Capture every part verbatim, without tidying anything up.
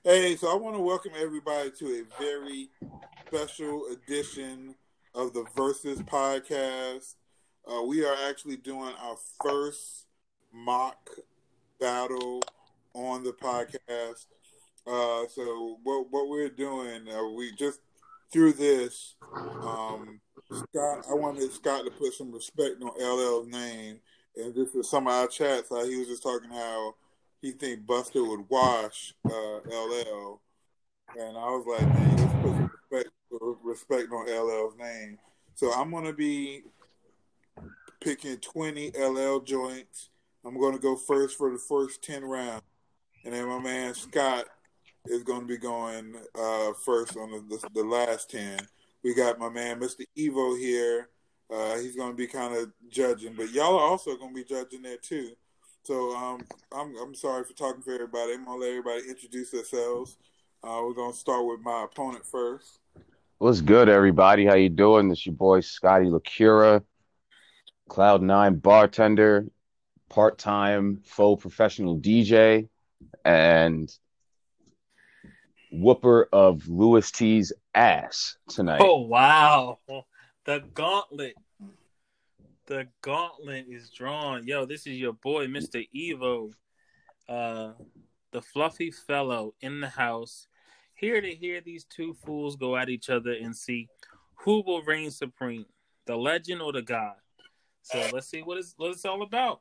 Hey, so I want to welcome everybody to a very special edition of the Versus podcast. Uh, we are actually doing our first mock battle on the podcast. Uh, so what what we're doing, uh, we just through this, um, Scott. I wanted Scott to put some respect on L L's name, and just for some of our chats, how he was just talking how he think Buster would wash uh, L L, and I was like, man, let's put some respect respect on L L's name. So I'm gonna be picking twenty L L joints. I'm gonna go first for the first ten rounds, and then my man Scott is going to be going uh, first on the, the, the last ten. We got my man Mister Evo here. Uh, he's going to be kind of judging, but y'all are also going to be judging there too. So um, I'm I'm sorry for talking for everybody. I'm going to let everybody introduce themselves. Uh, we're going to start with my opponent first. What's good, everybody? How you doing? This your boy Scotty LaCura, Cloud Nine bartender, part-time faux professional D J, and whooper of Louis T's ass tonight. Oh wow, the gauntlet, the gauntlet is drawn. Yo, this is your boy, Mister Evo, uh, the fluffy fellow in the house, here to hear these two fools go at each other and see who will reign supreme, the legend or the god. So let's see what it's what it's all about.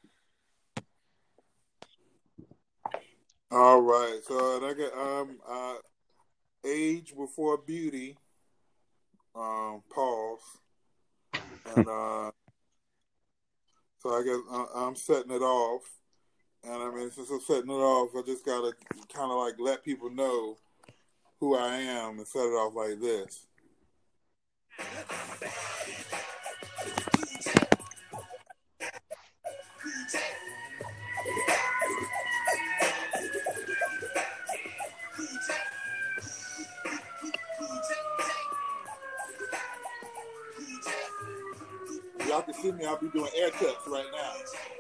All right. So I got um uh, age before beauty. Um, pause. And uh, so I guess uh, I'm setting it off. And I mean, since I'm setting it off, I just gotta kind of like let people know who I am and set it off like this. Y'all can see me, I'll be doing air cuts right now.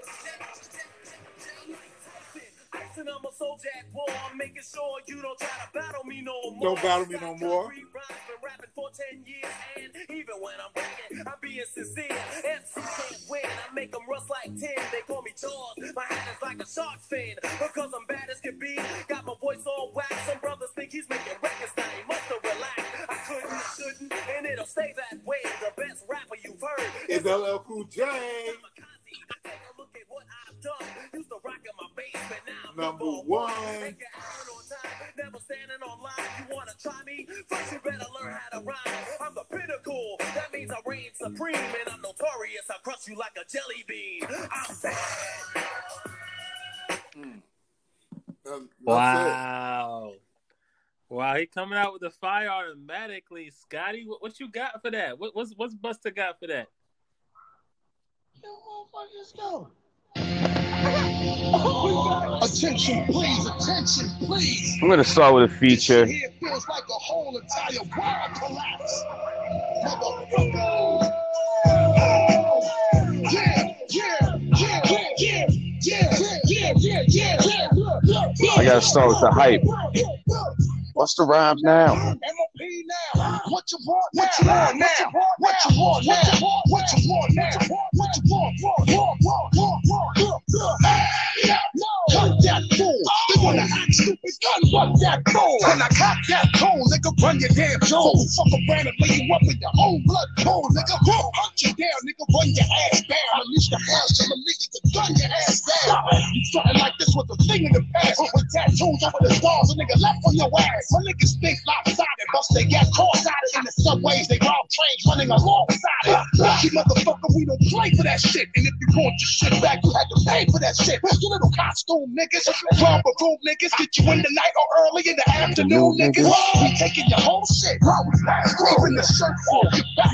I'm a soldier at war. I'm making sure you don't try to battle me no more. Don't battle me no more. Been rapping for ten years, and even when I'm rapping, I'm being sincere. M C can't win. I make them rust like tin. They call me Jaws. My hat is like a shark fin because I'm bad as can be. Got my voice all whack. Some brothers think he's making records now. He must have relaxed. I couldn't, I shouldn't, and it'll stay that way. The best rapper you've heard is L L Cool J. Take a look at what I've done. Used to rock in my basement, now I'm number, number one. one. Never standing on line. You wanna try me? First you better learn how to rhyme. I'm the pinnacle. That means I reign supreme, and I'm notorious. I crush you like a jelly bean. I'm bad. Mm. Um, wow. It. Wow, he coming out with the fire automatically, Scotty. What, what you got for that? What, what's what's Buster got for that? Yo, motherfuckers, go. Attention, please. Attention, please. I'm gonna start with a feature. This here feels like a whole entire world collapse. Motherfucker. Yeah, yeah, yeah, yeah, yeah, yeah, yeah, yeah, yeah. I gotta start with the hype. What's the rhymes now? M O P now. What you want now? What you want now? What you want now? What you want now? What you want? Want, want, want, want, want. No. Cut that fool. They wanna act stupid. Gun, fuck that fool. When I cock that cold, nigga, run your damn jaw. Fuck around and lay you up in your own blood cold, nigga. Hunt you down, nigga, run your ass down. Unleash the ass to a nigga to gun your ass down. You starting like this was a thing in the past. With tattoos over the stars, a nigga left on your ass. My niggas think lopsided, bust they gas cross-sided in the subways. They rob trains running alongside it. You motherfucker, we don't play for that shit. And if you want your shit back, you had to pay for that shit. You little costume niggas, robber room niggas, get you in the night or early in the afternoon, niggas. We taking your whole shit. Scraping the shirt off your back.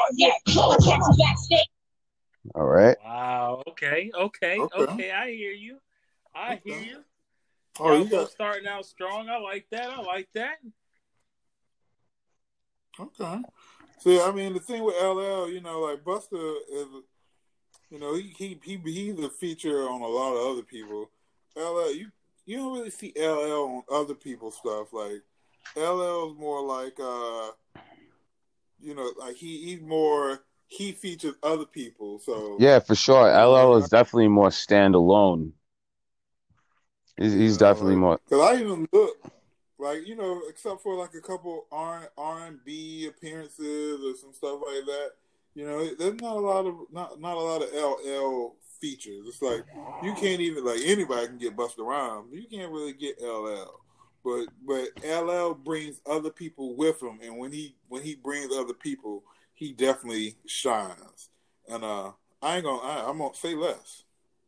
All right. Wow. Okay. Okay. Okay. okay I hear you. I okay. hear you. Oh, Y'all you got starting out strong. I like that. I like that. Okay. See, I mean, the thing with L L, you know, like Buster is, you know, he he he he's a feature on a lot of other people. L L, you you don't really see L L on other people's stuff. Like L L's more like uh, you know, like he he's more he features other people. So Yeah, for sure. you L L know, is definitely more standalone. He's, he's yeah, definitely like more. because I even look like you know, except for like a couple R R and B appearances or some stuff like that. You know, there's not a lot of not not a lot of L L features. It's like you can't even like anybody can get Busta Rhymes. You can't really get L L. But but L L brings other people with him, and when he when he brings other people, he definitely shines. And uh, I ain't gonna I, I'm gonna say less.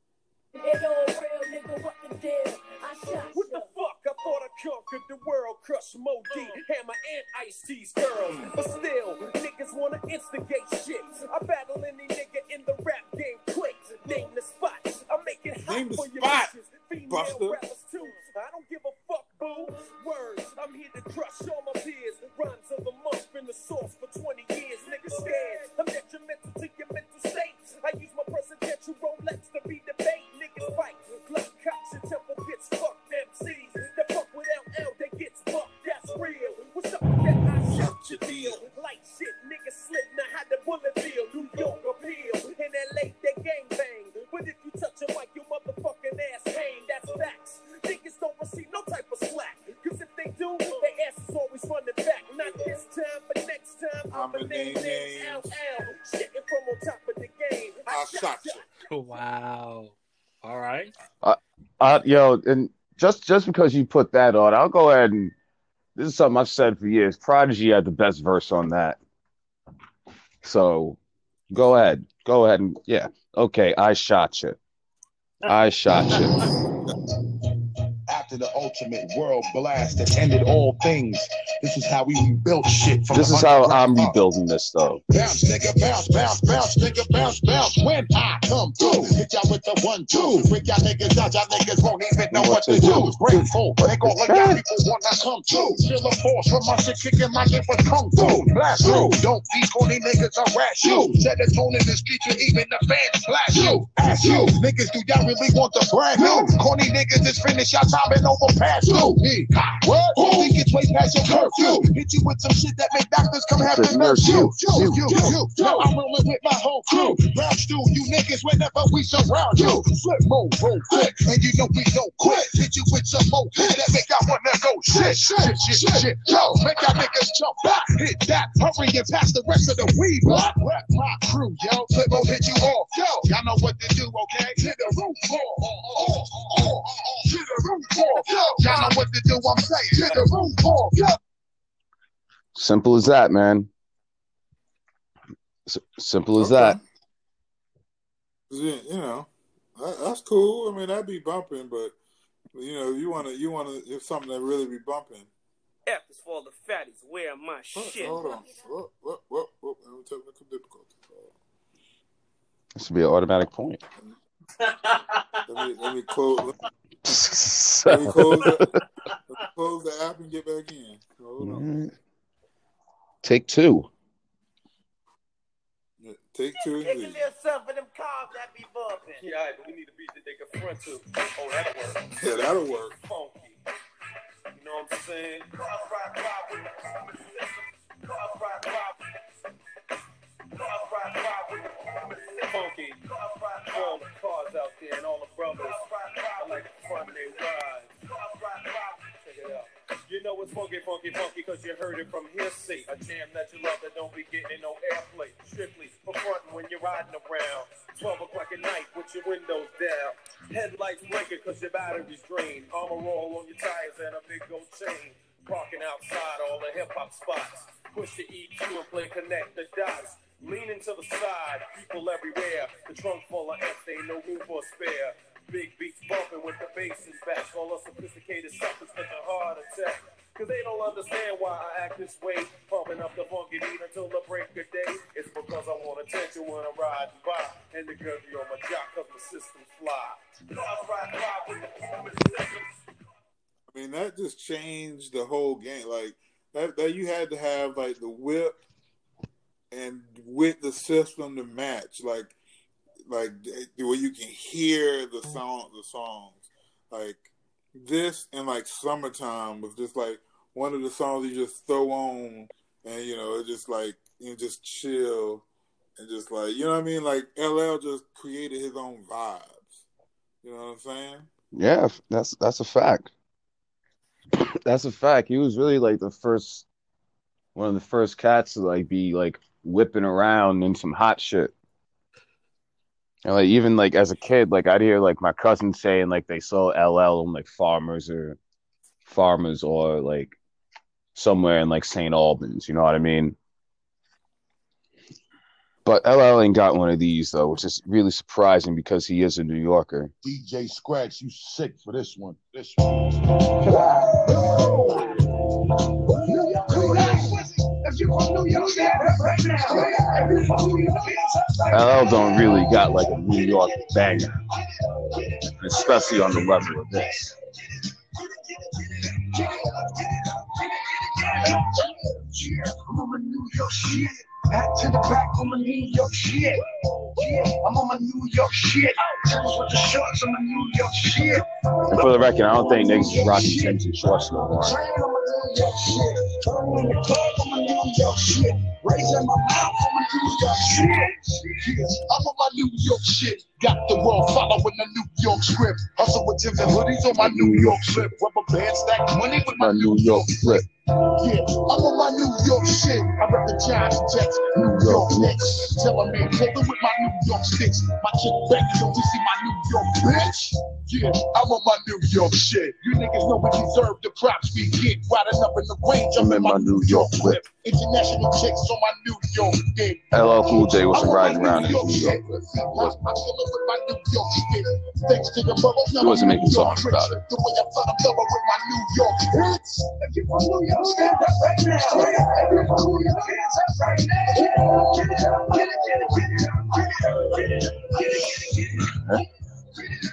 What the fuck? I thought I conquered the world, crush Mo D, Hammer and Ice-T's girls. But still, niggas wanna instigate shit. I battle any nigga in the rap game quick. Name the spots. I make it hot Name the for your spot, bitches. Female Buster. rappers too. I don't give a fuck, boo. Words. I'm here to crush all my peers. Rhymes of the month in the source for twenty years. Niggas scared. I'm detrimental to your mental state. I use my presidential Rolex to be debate. Niggas fight. Glock cops and temple gets fucked. M Cs that fuck with L L, they gets fucked. That's real. What's up with that? I shot your deal. Light shit, niggas slip. Now how the bullet feel? New York appeal. In L A, they gang bang. But if you touch a mic, your motherfucking ass hang. That's facts. Niggas don't receive no type of slack. Cause if they do, their ass is always running back. Not this time, but next time. I'm a name name L L. Shitting from on top of the game. I shot you. Wow. All right. Uh, uh, yo, and just just because you put that on, I'll go ahead and this is something I've said for years. Prodigy had the best verse on that. So go ahead. Go ahead and yeah. Okay, I shot you. I shot you. After the ultimate world blast that ended all things, this is how we rebuilt shit from This the is how underground I'm up. rebuilding this though. Bounce, nigga, bounce, bounce, bounce, nigga, bounce, bounce. When I come through, hit y'all with the one, two. Bring y'all niggas out, y'all niggas won't even know what to do. Break full, break all of y'all people wanna come through. Feel the force from my shit kicking like it was kung fu. Blast through, don't be corny niggas harass you. Set a tone in the street, you even the fans flash you. Ask you, niggas, do y'all really want the brand new? Corny niggas is finished, y'all time and over past you. Me, what? Think it's way past your curfew. Hit you with some shit that make doctors come have to nurse you. You, you, you, you. Now I'm rolling with my whole crew. Round through you niggas whenever we surround you. Flip mode, roll quick, and you know we don't quit. Hit you with some more hit that make y'all wanna go shit, shit, shit, shit. Yo, make y'all niggas jump back. Hit that, hurry and pass the rest of the weed block. Rap my crew, yo. Flip mode hit you off, yo. Y'all know what to do, okay? Hit the roof floor, oh, oh, oh, hit the roof floor, yo. Y'all know what to do, I'm saying. Hit the roof floor, yo. Simple as that, man. S- simple as Okay. that. Yeah, you know, that, that's cool. I mean, that'd be bumping, but you know, you wanna, you wanna, if something that really be bumping. F is for the fatties. Where my What? shit? Hold on. What? What? What? What? Technical difficulties. This would be an automatic point. Let me let me close. Let me close the, let me close the app and get back in. Hold on. Take two. Yeah, take two. Take a Indeed. little something for them cars that be bumping. Yeah, but we need a beat that they can front to. Oh, that'll work. Yeah, that'll work. Funky. You know what I'm saying? Cars ride by with the human system. Cars ride by with Cars ride by with the human system. Funky. Cars ride by all the cars out there and all the brothers. I like the front they ride. Cars ride by. Check it out. You know it's funky, funky, funky, cause you heard it from hearsay. A jam that you love that don't be getting no airplay. Strictly for frontin' when you're riding around. twelve o'clock at night with your windows down. Headlights blinking cause your battery's drained. Armor roll on your tires and a big gold chain. Parking outside all the hip-hop spots. Push the E Q and play connect the dots. Leaning to the side, people everywhere. The trunk full of F, ain't no room for a spare. Big beats bumping with the bass is back. All the sophisticated suckers get a heart attack. Cause they don't understand why I act this way. Pumping up the funky beat until the break of day. It's because I want attention when I'm riding by. And the girl be on my jock cause my system's fly. Cars ride by with the human system. I mean, that just changed the whole game. Like that, that you had to have like the whip and with the system to match. Like, like where you can hear the song, the songs. Like, this and like Summertime was just like one of the songs you just throw on and you know, it just like you know, just chill and just like you know what I mean? Like L L just created his own vibes. You know what I'm saying? Yeah, that's that's a fact. That's a fact. He was really like the first one of the first cats to like be like whipping around in some hot shit. And like even like as a kid, like I'd hear like my cousins saying like they saw L L on like farmers or farmers or like somewhere in like Saint Albans, you know what I mean? But L L ain't got one of these though, which is really surprising because he is a New Yorker. D J Scratch, you sick for this one. This one. L L don't really got like a New York banger, especially on the level of this. I'm on my New York shit. Back to the back on my New York shit. Yeah, I'm on my New York shit. Turns with the shorts on my New York shit. And for the record, I don't think niggas is rocking Timbs and shorts no more. Turn in the club on my New York shit. Raising my mouth on my New York shit. I'm on my New York shit. Got the world following the New York script. Hustle with Timbs and hoodies on my New York slip. Rubber band stack money with my New York slip. Yeah, I'm on my New York shit. I rep the Giants, Jets, New York Knicks. Tell a man, take it with my New York sticks. My chick Becky, don't you see my New York bitch? Yeah, I'm on my New York shit. You niggas know we deserve the props we get. Riding up in the range, I'm in my New York whip. International chicks on my New York dick. L L Cool J wasn't riding around in New York. He wasn't making songs about it. The way I thought I'm double with my New York hits. If you from New York, stand up right now. If you from New York, hands up right now. Get it, get it, get it, get it, get it, get it, get it, get it, get it.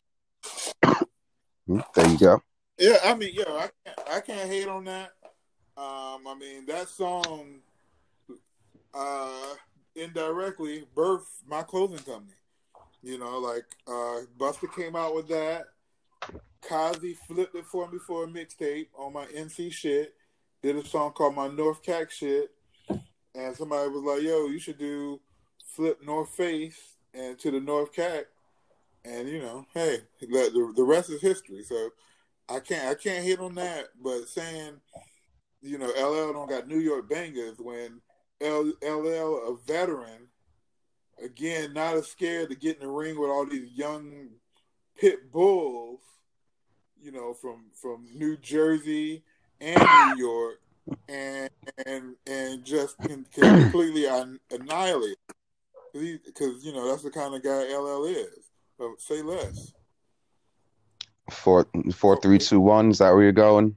There you go. Yeah, I mean, yo, I can't, I can't hate on that. Um, I mean, that song uh, indirectly birthed my clothing company. You know, like uh, Busta came out with that. Kazi flipped it for me for a mixtape on my N C shit. Did a song called My North Cack Shit. And somebody was like, yo, you should do Flip North Face and to the North Cack. And, you know, hey, the, the rest is history. So I can't I can't hit on that. But saying, you know, L L don't got New York bangers when L L, a veteran, again, not as scared to get in the ring with all these young pit bulls, you know, from, from New Jersey and New York, and and and just can, can completely annihilate. Because, you know, that's the kind of guy L L is. So say less. Four, four, three, two, one. Is that where you're going?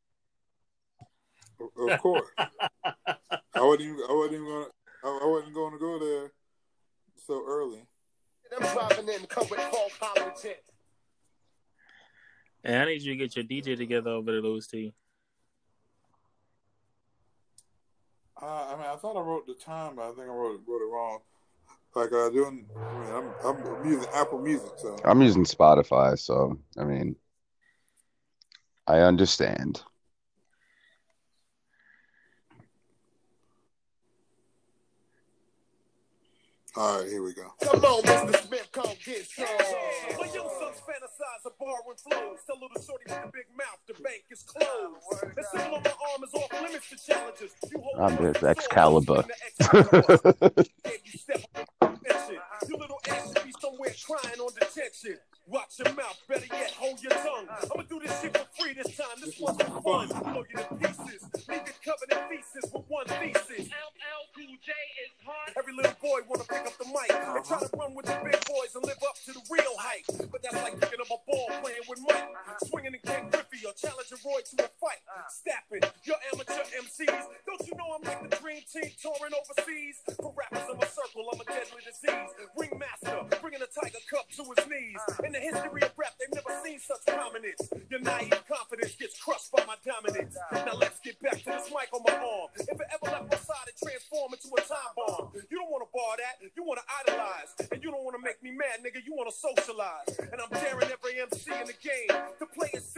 Of course. I wasn't even. I wasn't even going. I wasn't going to go there so early. I'm driving in, come with full politics. Hey, I need you to get your D J together over there, Louis T. Uh, I mean, I thought I wrote the time, but I think I wrote, wrote it wrong. Like I doing, I mean, I'm, I'm using Apple Music, so I'm using Spotify, so I mean, I understand. All right, here we go. Come on, Mister Smith, come get some. But you sucks fantasize of borrowing flows. Tell little shorty with the big mouth, the bank is closed. And some of my arm is off limits to challenges. You hold I'm on just to Excalibur. You step on you little ass should be somewhere crying on detention. Watch your mouth, better yet, hold your tongue. I'ma do this shit for free this time. This one's for fun. Blow you to pieces. Leave it covered in pieces with one thesis. L L Cool J is hard. Every little boy wanna pick up the mic and try to run with the big boys and live up to the real hype. But that's like picking up a ball playing with Mike, swinging in Ken Griffey or challenging Roy to a fight. Stapping your amateur M Cs. Don't you know I'm like the dream team touring overseas? For rappers, I'm a circle, I'm a deadly disease. Ringmaster, bringing a tiger cup to his knees. In the history of rap, they've never seen such prominence. Your naive confidence gets crushed by my dominance. Now let's get back to this mic on my arm. If it ever left my side, it transform into a time bomb. You don't want to bar that, you want to idolize. And you don't want to make me mad, nigga, you want to socialize. And I'm daring every M C in the game to play it safe.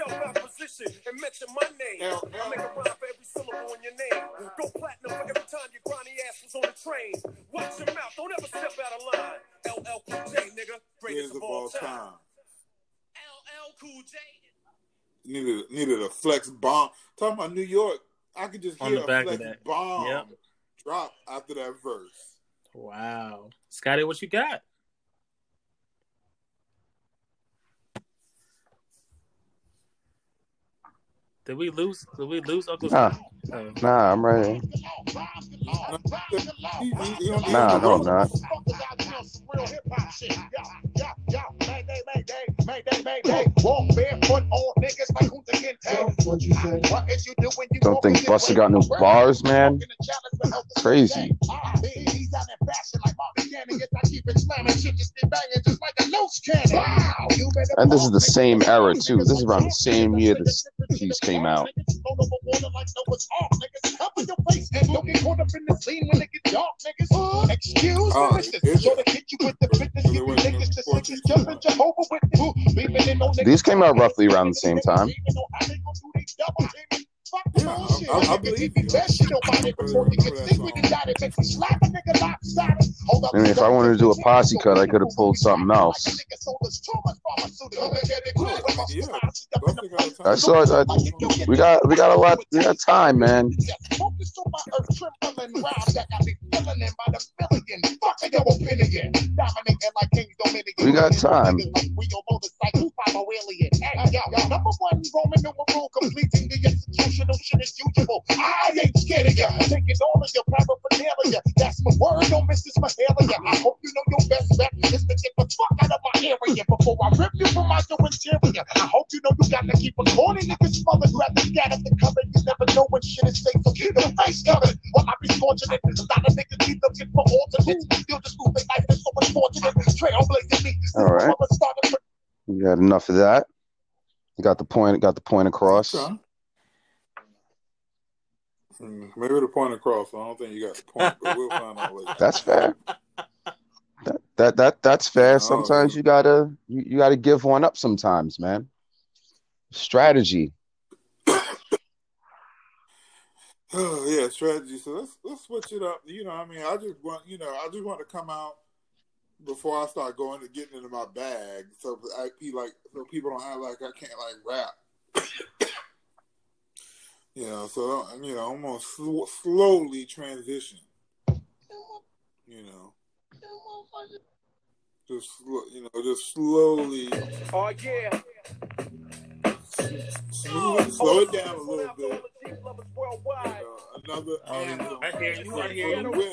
L I make a rhyme for every syllable in your name. Go platinum for every time your grimy ass was on the train. Watch your mouth, don't ever step out of line. L L Cool J, nigga, greatest of all time. L L Cool J. Needed needed a flex bomb. Talking about New York, I could just On hear the a back of flex that. bomb Yep. drop after that verse. Wow. Scotty, what you got? Did we lose? Did we lose Uncle Nah. Scotty? Oh. Nah, I'm ready. He, he, he don't need Nah, any no, I'm room. not. Don't think Busta got new bars, man? Crazy. And this is the same era, too. This is around the same year this piece came out. Excuse Oh, me, is so it? to hit you with the fitness, give you niggas the sixes, jumping Jehovah with you. These came out roughly around the same time. Yeah, I, I, I believe you. I mean, if I wanted to do a posse cut, I could have pulled something else. I saw it. I, we got, we got a lot. We got time, man. We got time. Number one, Roman numeral completing the executional shit as usual. I ain't scared of ya. Taking all of your paraphernalia. That's my word, don't miss this Mahalia. I hope you know your best bet is to get the fuck out of my area before I rip you from my your interior. I hope you know you got to keep a corny niggas smothered, grab the scat of the cover. You never know when shit is safe, so keep your face covered. Well, I be fortunate. A lot of niggas keep looking for alternates. Still just moving life is so unfortunate. Trailblazing me. All right. You got enough of that. You got the point. Got the point across. Okay. Maybe the point across. I don't think you got the point, but we'll find out later. That's fair. That that that that's fair. Sometimes you gotta you, you gotta give one up. Sometimes, man. Strategy. Oh yeah, strategy. So let's let's switch it up. You know, I mean, I just want you know, I just want to come out before I start going to getting into my bag, so I be like, so people don't act like I can't like rap. You know, so you know, I'm gonna sl- slowly transition. You know, just you know, just slowly. Oh yeah. Smooth it, slow it down a little bit. You know, another Oh, anthem. I hear you. I hear from the you. whip.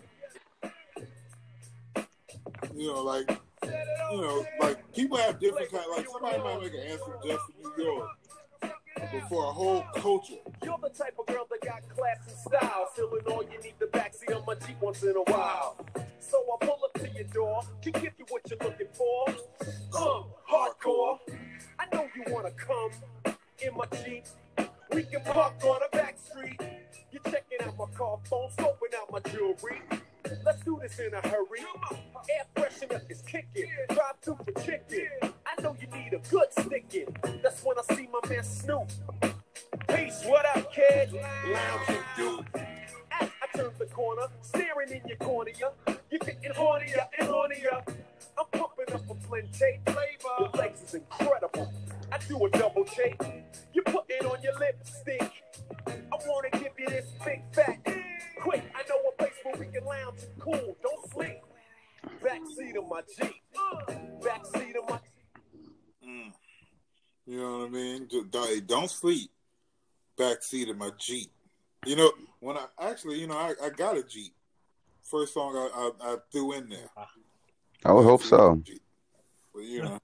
You know, like you know, like people have different kind. Like somebody might make an anthem just for New York, but for a whole culture. You're the type of girl that got class and style. Feeling all you need the backseat on my Jeep once in a while. So I pull up to your door to give you what you're looking for. Uh, hardcore. I know you wanna come in my Jeep. We can park on a back street. You're checking out my car phone, scoping out my jewelry. Let's do this in a hurry. Air freshener is kicking. Drive through for chicken. I know you need a good sticking. That's when I see my man Snoop. Peace, what up, kid? Lounging dude. As I turn the corner, staring in your cornea. You're getting hornier and hornier. I'm pumping up a Flinte flavor. The legs is incredible. I do a double take. You put it on your lipstick. I wanna give you this big fat. Quick, I know a place where we can lounge and cool. Don't sleep. Backseat of my Jeep. Backseat of my. Mm. You know what I mean? Just, don't, don't sleep. Backseat of my Jeep. You know, when I actually, you know, I, I got a Jeep. First song I, I, I threw in there. I would hope so. But, you know.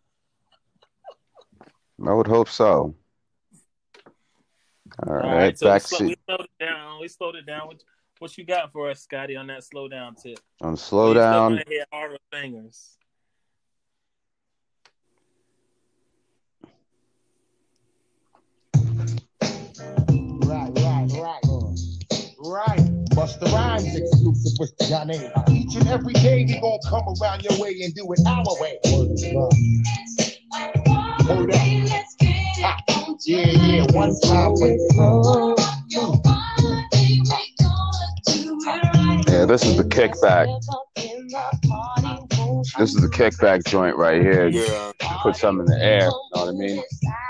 I would hope so. All right, All right, so we, slow, backseat. we slowed it down. We slowed it down. What, what you got for us, Scotty, on that slow down tip? On slow We still down. gonna hear all the fingers. Right, right, right. Right. Busta Rhymes exclusive with Johnny. Each and every day we gon' come around your way and do it our way. Hold up. Ha. Yeah, yeah, one time. Yeah, this is the kickback. This is the kickback joint right here. Yeah. Put some in the air, you know what I mean?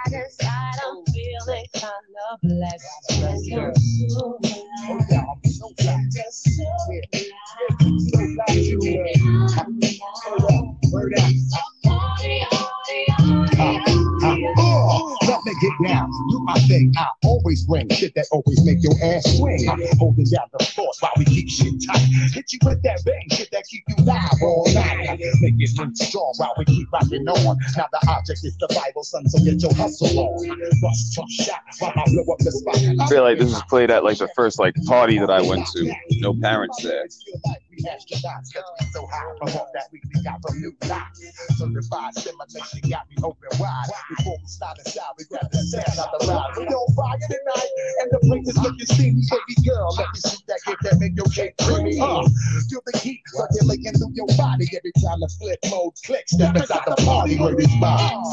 Let me get down, do my thing. I always bring shit that always make your ass swing. I'm holding down the force while we keep shit tight. Hit you with that bang shit that keep you live all night. Make it look strong while we keep rocking on. Now the object is the Bible, son, so get your hustle on. Bust, bust, shot while I blow up the spot. I feel like this was played at like the first like party that I went to. No parents there. Astronauts, cause we so high from all that we got from new blocks. Certified simulation got me open wide. Before we slide inside, we grab the sand out the ride. We on fire tonight, and the place is looking steamy. Baby girl, let me see that gift that make your cake creamy. Uh, feel the heat circulating through your body every time the flip mode clicks. Step inside the party where it's vibes.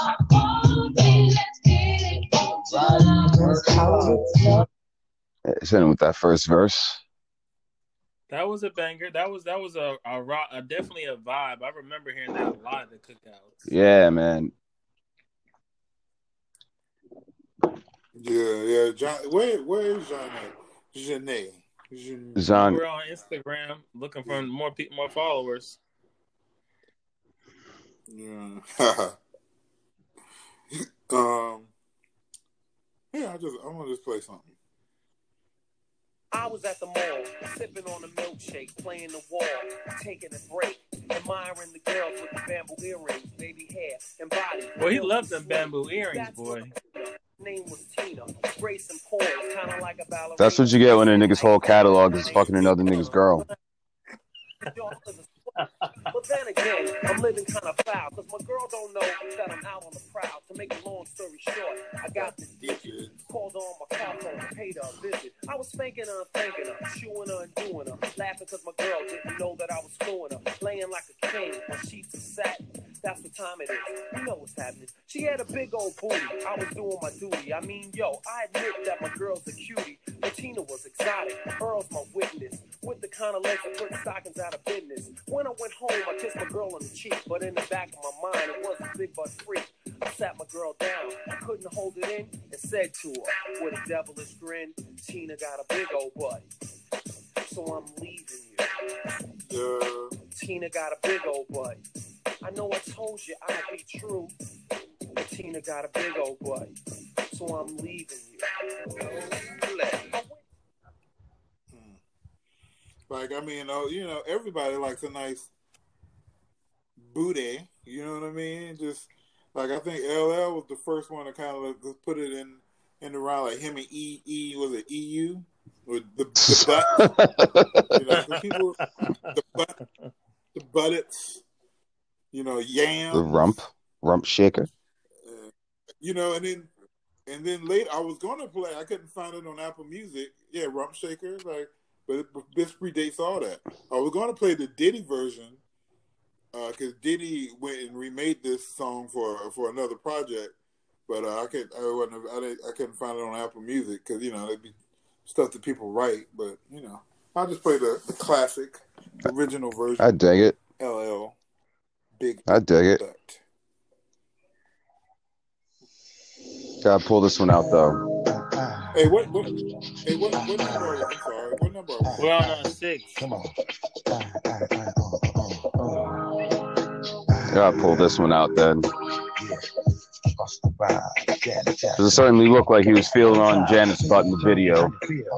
It's in with that first verse. That was a banger. That was that was a, a, rock, a definitely a vibe. I remember hearing that a lot at the cookouts. Yeah, man. Yeah, yeah. John, where where is John? Janae. Janae. Zon. We're on Instagram looking for more people, more followers. Yeah. um. Yeah, I just I'm gonna just play something. I was at the mall, sipping on a milkshake, playing the wall, taking a break, admiring the girls with the bamboo earrings, baby hair, and body. Well, he loved them bamboo earrings, boy. Name was Tina, Grace and Paul, kind of like a ballerina. That's what you get when a nigga's whole catalog is fucking another nigga's girl. But then again, I'm living kind of foul, because my girl don't know that I'm out on the prowl. To make a long story short, I got this digit, called on my car phone, paid her a visit. I was spanking her and thanking her, chewing her and doing her, laughing because my girl didn't know that I was screwing her, laying like a king on sheets of satin. That's what time it is. You know what's happening. She had a big old booty. I was doing my duty. I mean, yo, I admit that my girl's a cutie, but Tina was exotic. Earl's my witness, with the kind of legs that put stockings out of business. When I went home, I kissed my girl on the cheek, but in the back of my mind, it wasn't big butt freak. I sat my girl down, I couldn't hold it in, and said to her, with a devilish grin, Tina got a big old butt, so I'm leaving you. Yeah. Tina got a big old butt. I know I told you I'd be true, but Tina got a big old butt, so I'm leaving you. Like, I mean, oh, you know, everybody likes a nice booty. You know what I mean? Just like I think L L was the first one to kind of like put it in in the round. Like him and E E was it E U or the, the butt? You know, the people, the butt, the buttocks. You know, yam. The rump, rump shaker. Uh, you know, and then and then later I was going to play. I couldn't find it on Apple Music. Yeah, rump shaker. Like. But it, this predates all that. I was going to play the Diddy version because uh, Diddy went and remade this song for for another project, but uh, I could I wasn't I, didn't, I couldn't find it on Apple Music because you know it'd be stuff that people write. But you know, I'll just play the, the classic, the original version. I dig it. L L, big. I dig it. Butt. Gotta pull this one out though. Hey, what, what, hey, what, what number are you? I'm sorry, what number are you? We're on uh, six. Come on. Gotta pull this one out then. Does it certainly look like he was feeling on Janet's butt in the video?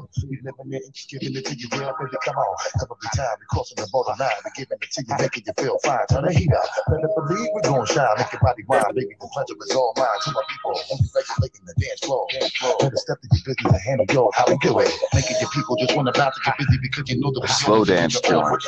Slow dance joint.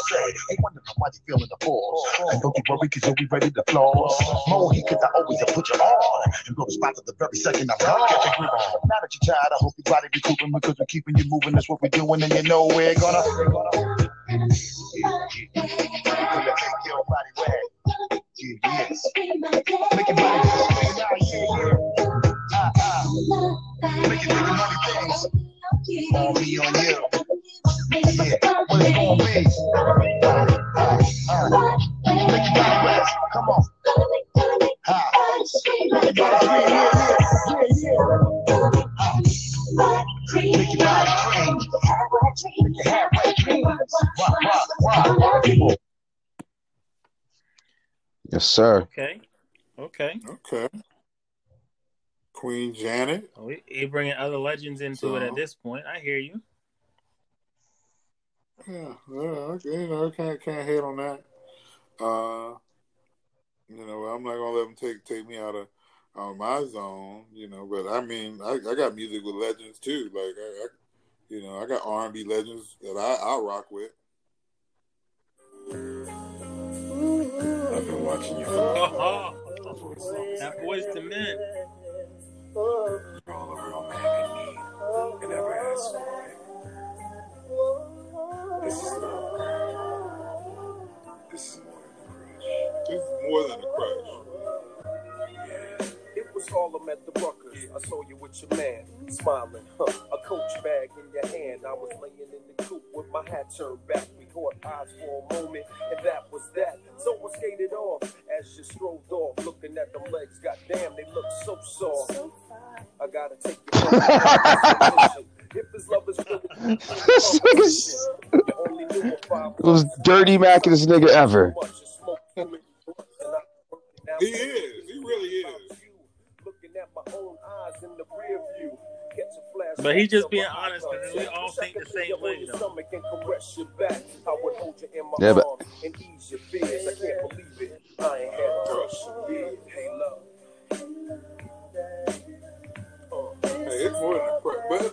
And go to spots at the very second I'm gone. Get the grip on. Now that you're tired, I hope your body be cooping because we're keeping you moving. That's what we're doing, and you know we're gonna. We're gonna make your body wet. Yeah, yes. Make your body wet. Yeah, yeah. Making big money things. All me on you. Yeah, what it's gonna be. Make you gotta rest. Come on. Ha. Make you gotta scream. Yeah, yeah, yeah. Make your body scream. Make your heart rate dreams. Rock, rock, rock. People. Yes, sir. Okay. Okay. Okay. Queen Janet. Oh, we, you bringing other legends into So, it at this point. I hear you. Yeah, yeah, okay, you know, I can't can't hate on that. Uh, you know, I'm not gonna let them take take me out of out of my zone. You know, but I mean, I, I got music with legends too. Like I, I you know, I got R and B legends that I I rock with. I've been watching you. That Boyz two Men. All a real man can need and never ask for it. This is more. This is more than a crush. This is more than a crush. Yeah. It was Harlem at the Ruckers. I saw you with your man, smiling, huh? A Coach bag in your hand. I was laying in the coop with my hat turned back. We caught eyes for a moment, and that was that. So I skated off as you strolled off, looking at them legs. Goddamn, they look so soft. I gotta take you. If his love is really, only knew a five. It was Dirty Mackest nigga ever. He is. He really is. Looking at my own eyes in the rear view. Catch a flash. But he just being honest because we all think the same way, though. Yeah, but and ease your fears. I can't believe it. I ain't had a crush. Yeah, hey love. Hey, it's more than a crush, but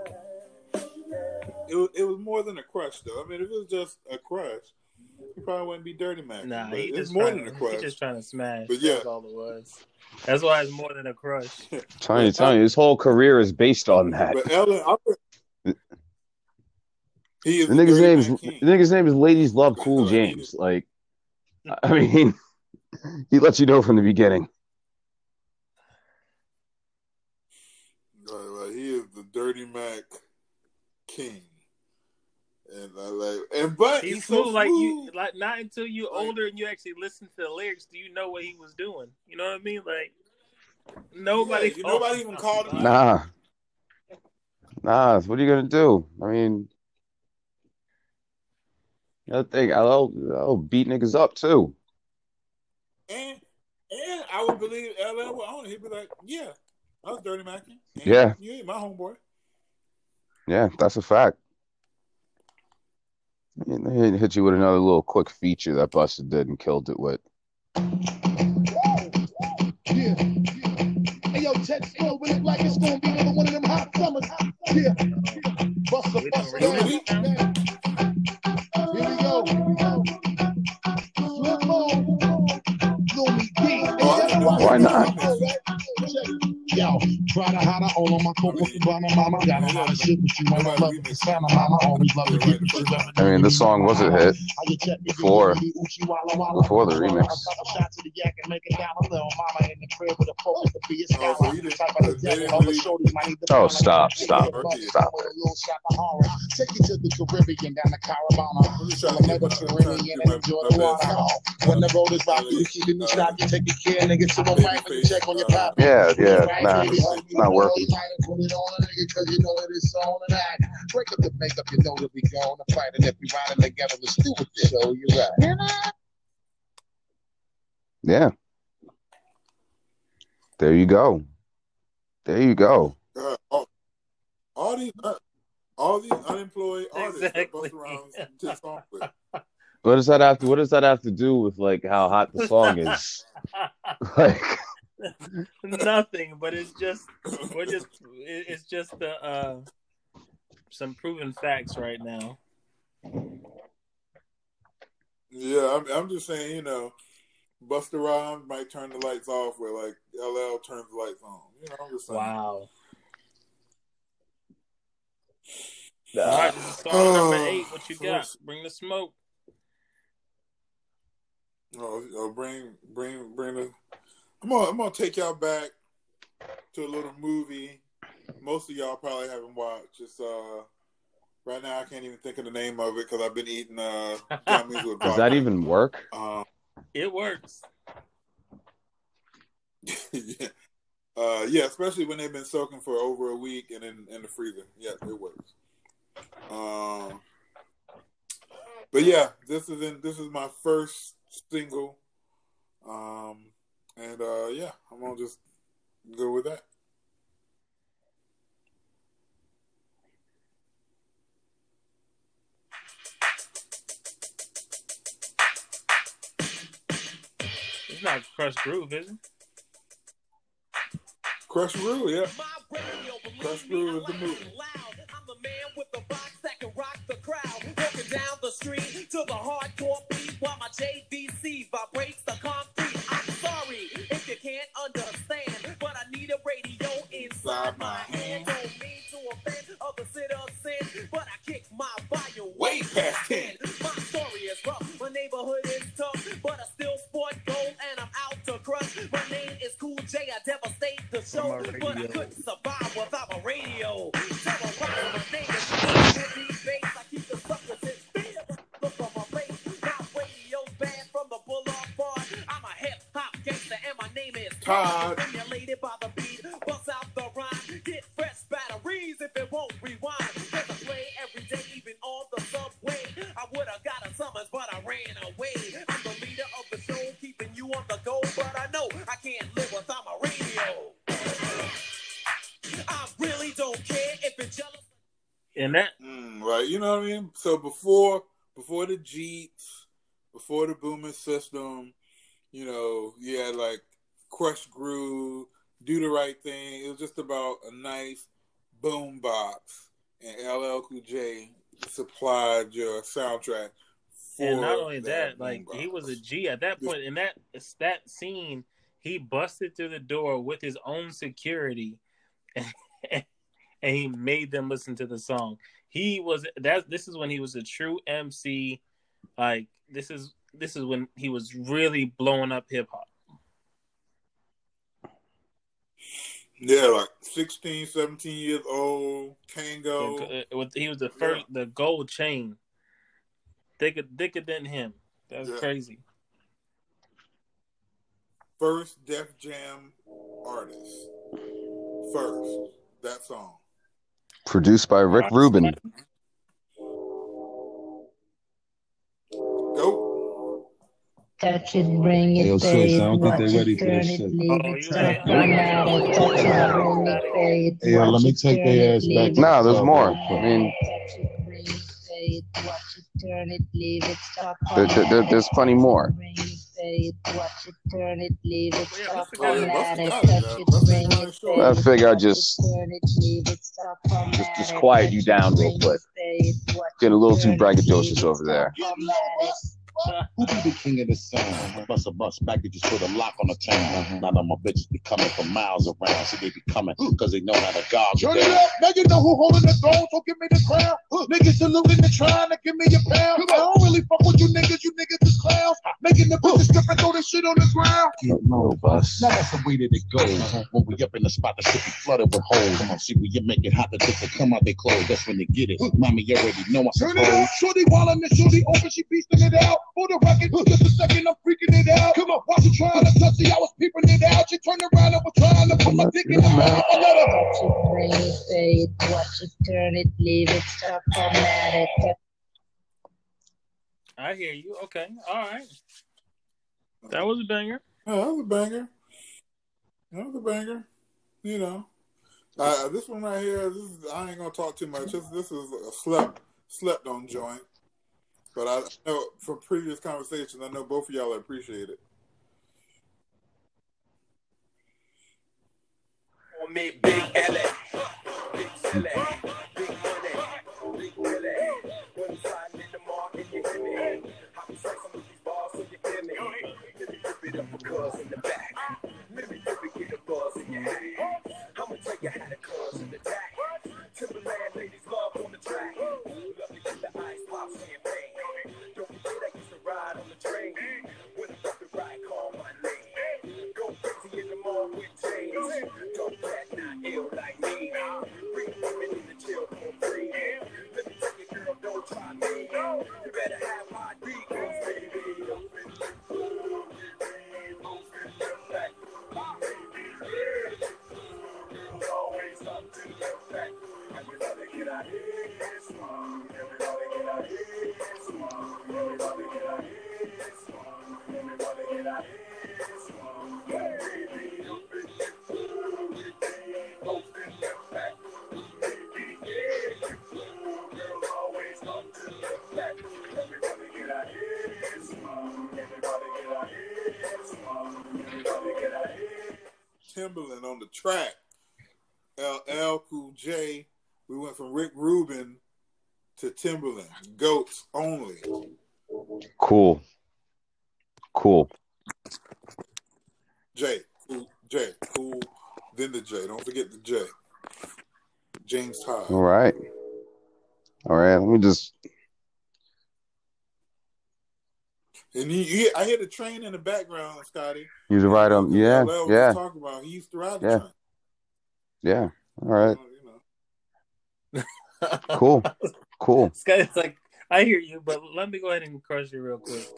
it was, it was more than a crush, though. I mean, if it was just a crush, he probably wouldn't be Dirty Mac. Nah, but he it's just more trying than a to, crush. he just trying to smash. But yeah. That's all it was. That's why it's more than a crush. tell you, tell you, his whole career is based on that. But Ellen, I would, he is The nigga's Dirty name is Mac the King. nigga's name is Ladies Love Cool Like, James. Like, I mean, he lets you know from the beginning. Like, like, he is the Dirty Mac King. And I like, and but He's, he's, smooth, so like you, smooth. like not until you Like- older and you actually listen to the lyrics do you know what he was doing. You know what I mean? Like nobody, Yeah, you- nobody even called him Nah, nah. What are you gonna do? I mean, the other thing, I'll, I'll beat niggas up too. And and I would believe L L would own it. He'd be like, yeah, I was Dirty Mac King. And Yeah. you ain't my homeboy. Yeah, that's a fact. And they hit you with another little quick feature that Busta did and killed it with. Yeah. Hey, yo, Ted Snow, we look like it's gonna be another one of them hot summers. Yeah. Busta, We Busta don't down. really- Here we go. Flip mode. Gloomy D. Oh, I can do Why it. not? Yo, try to hide all on my cocoa cabana, mama. Got a lot of shit with you, and I love it. Santa mama always love to keep it. I mean, this song was a hit before before the remix. Oh, stop, stop, stop it. Take you to the Caribbean, down the Caravana, the Mediterranean, and enjoy the water. When the road is rocky, you keep in the stop, you take your care, nigga. So I'm right when you check on your pop. Yeah, yeah, nah, it's not working. Put it on a nigga, cause you know that it's on and that. Break up the makeup, you know that we going to fight, and if we riding together, let's do it. So you're right. Yeah. There you go. There you go. Uh, all, all these uh, all these unemployed artists that Exactly. bust around this song with. What does that have to? What does that have to do with like how hot the song is? Like, Nothing, but it's just we're just it- it's just the uh some proven facts right now. Yeah, I'm, I'm just saying, you know, Busta Rhymes might turn the lights off where like L L turns the lights on. You know, I'm just saying. Wow. All right, this is song number eight. What you got? Bring the smoke. Oh, oh, bring, bring, bring the. I'm gonna, I'm gonna take y'all back to a little movie. Most of y'all probably haven't watched. It's uh, right now I can't even think of the name of it because I've been eating uh gummies with vodka. Does that even work? Um, It works. yeah. Uh, yeah, especially when they've been soaking for over a week and in, in the freezer. Yeah, it works. Um, but yeah, this is in, this is my first single, um, and uh, yeah, I'm gonna just go with that. It's not Crush Groove, is it? Crush Groove, yeah. Crush Groove is the movie. I'm the man with the box that can rock the crowd. Walking down the street to the hardcore beat while my J V C vibrates the concrete. I'm sorry if you can't understand, but I need a radio inside my hand. Don't mean to offend other citizens, but I kick my volume way past ten. My story is rough, my neighborhood is tough, but I still sport gold and I'm out to crush. My name is Cool J, I devastate the show, but I couldn't survive without a radio. Terrorize my name is heavy bass. I keep the suckers in fear. Look on my face, now radio's banned from the boulevard. I'm a hip hop gangster and my name is Todd. Stimulated by the beat, bust out the rhyme, get fresh batteries if it won't rewind. Cause I play every day, even on the subway. I would've got a summons, but I ran away. I'm the leader of the show, keeping you on the go, but I know I can't live without my radio. I really don't care if it's jealous. And that Mm, right, you know what I mean? So before before the Jeeps, before the booming system, you know, you had like Crush Groove, Do the Right Thing. It was just about a nice boom box, and L L Cool J supplied your soundtrack. For and not only that that, like boombox. he was a G at that point. In that it's that scene, he busted through the door with his own security, and, and he made them listen to the song. He was that. This is when he was a true M C. Like this is this is when he was really blowing up hip hop. Yeah, like sixteen, seventeen years old, Kango. It was- He was the first, the gold chain. Thicker, thicker than him. That's Yeah. crazy. First Def Jam artist. First, that song. Produced by Rick Rubin. Go. Touch it, bring it, Yo, pay sis, it, I don't think watch they it, ready for turn this it, shit. leave Oh, it, you stop, ain't- no matter. Touch it, bring it, pay it, Hey, yo, watch let me it, take turn their it, ass leave back it, to Nah, there's twelve more. real quick. I mean, touch it, bring it, pay it, watch it, turn it, leave it, stop, there, there, there- there's plenty more. bring it, pay it, watch it, turn it, leave it, Yeah, stop, Busta Oh, got yeah, it. no Busta matter. got it. Touch Yeah, it, Busta bring got it, it, sure. pay I it, figure I'll watch it, just turn it, leave it, stop, no just matter. just quiet you Touch it, down real bring quick. it, pay it, watch Getting a it, little too turn it, braggadocious leave it, over there. stop, no matter. Who be the king of the sound? Bust a bus back to just put a lock on the town. Now that my bitches be coming from miles around, so they be coming because they know how to gouge you Turn it down. up, now you know who holding the throne, so give me the crown. Niggas saluting and trying to give me a pound. I don't really fuck with you niggas, you niggas is clowns. Making the bitches strip and throw this shit on the ground. Keep low, bus. Now that's the way that it goes. When we up in the spot, the shit be flooded with holes. Come on, see, when you make it hot, the chicks will come out they clothes. That's when they get it. Mommy, you already know I Turn it suppose. up, shorty wildin' and shorty open, she beastin' it out. For the record, just a second, I'm freaking it out. Come on, watch you trying to touch it, I was peeping it out. She turned around and was trying to put my dick in her mouth. Another. Touch it, bring it, pay it, watch it, turn it, leave it, stop, no matter. I hear you. Okay. All right. That was a banger. Yeah, that was a banger. That was a banger. You know. Uh, this one right here, this is, I ain't gonna talk too much. This, this is a slept slept on joint. But I know from previous conversations, I know both of y'all appreciate it. On me, big L A, big L A, big money, big L A. When I'm sliding in the mall, can you hear me? I be straight some of these balls, so you hear me? Let me rip it up for cuz in the back. Let me rip it, get a buzz in your hand. I'ma tell you how the cuz in the back. Timberland ladies love on the track. Love to get the ice pop champagne. Don't forget I used to ride on the train. When I got the ride, call my name. Go crazy in the mall with James. Don't Timberland on the track. L L Cool J. We went from Rick Rubin to Timberland. Goats only. Cool. Cool. J. Cool. J. Cool. Then the J. Don't forget the J. James Todd. All right. All right. Let me just. And you, you, I hear the train in the background, Scotty. He's right on. Yeah. L L Yeah. was talking about. He used to ride the Yeah. train. Yeah. All right. You know. Cool. Cool. This guy's like, I hear you, but let me go ahead and crush you real quick.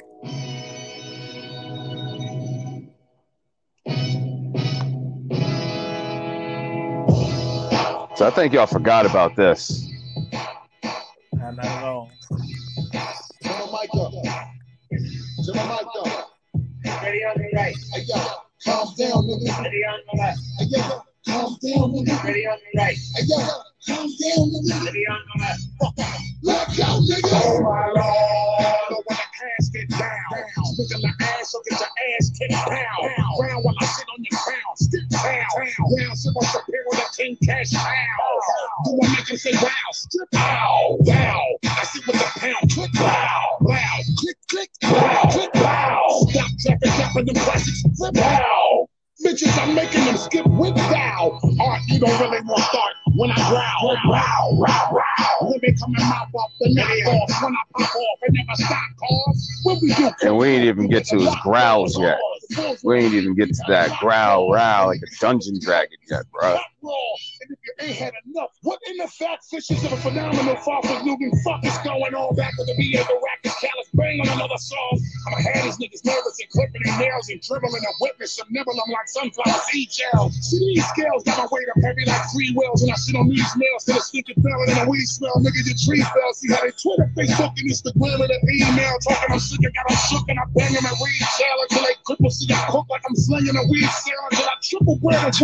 So I think y'all forgot about this. Nah, not at all. Turn my mic up. Turn my mic up. Ready on the right. Hey, yo, calm down, nigga. Ready on the left. Hey, yo, calm down, nigga. Ready on the right. Hey, yo, calm down, nigga. Ready on the left. Let go, nigga. Oh my Lord, when the ass get down, nigga, the ass will get your ass kicked down. Round when I sit on your crown, stick down. Round, sit on the pill with a king cash pound. Do I make him say wow, strip out, wow. I sit with the pound, click, wow, wow, click, click, wow, click, wow. Stop trapping, dropping them classics, flip, wow. Bitches, I'm making them skip with thou. Art, you don't really want to start when I growl. Wow, wow, wow. Let me come and mouth off the knock off. When I pop off and never stop cause. When we do. And we ain't even get to his growls yet. We ain't even get to that growl, growl like a dungeon dragon yet, bro. And if you ain't had enough, what in the fat fishes of a phenomenal far from moving fuck is going on back with the B A the racket callous bang on another song. I'ma have these niggas nervous and clipping their nails and dribbling and whipping some nibble them like sunflower seed gel. See these scales got my weight up heavy like three wheels and I sit on these nails to the stinking smell and the weed smell. Nigga, your tree fell. See how they Twitter, Facebook, and Instagram and the email talking I'm sick and got them shook and I bang them and read shell until they cripple. See I cook like I'm slinging a weed cell until I triple bread and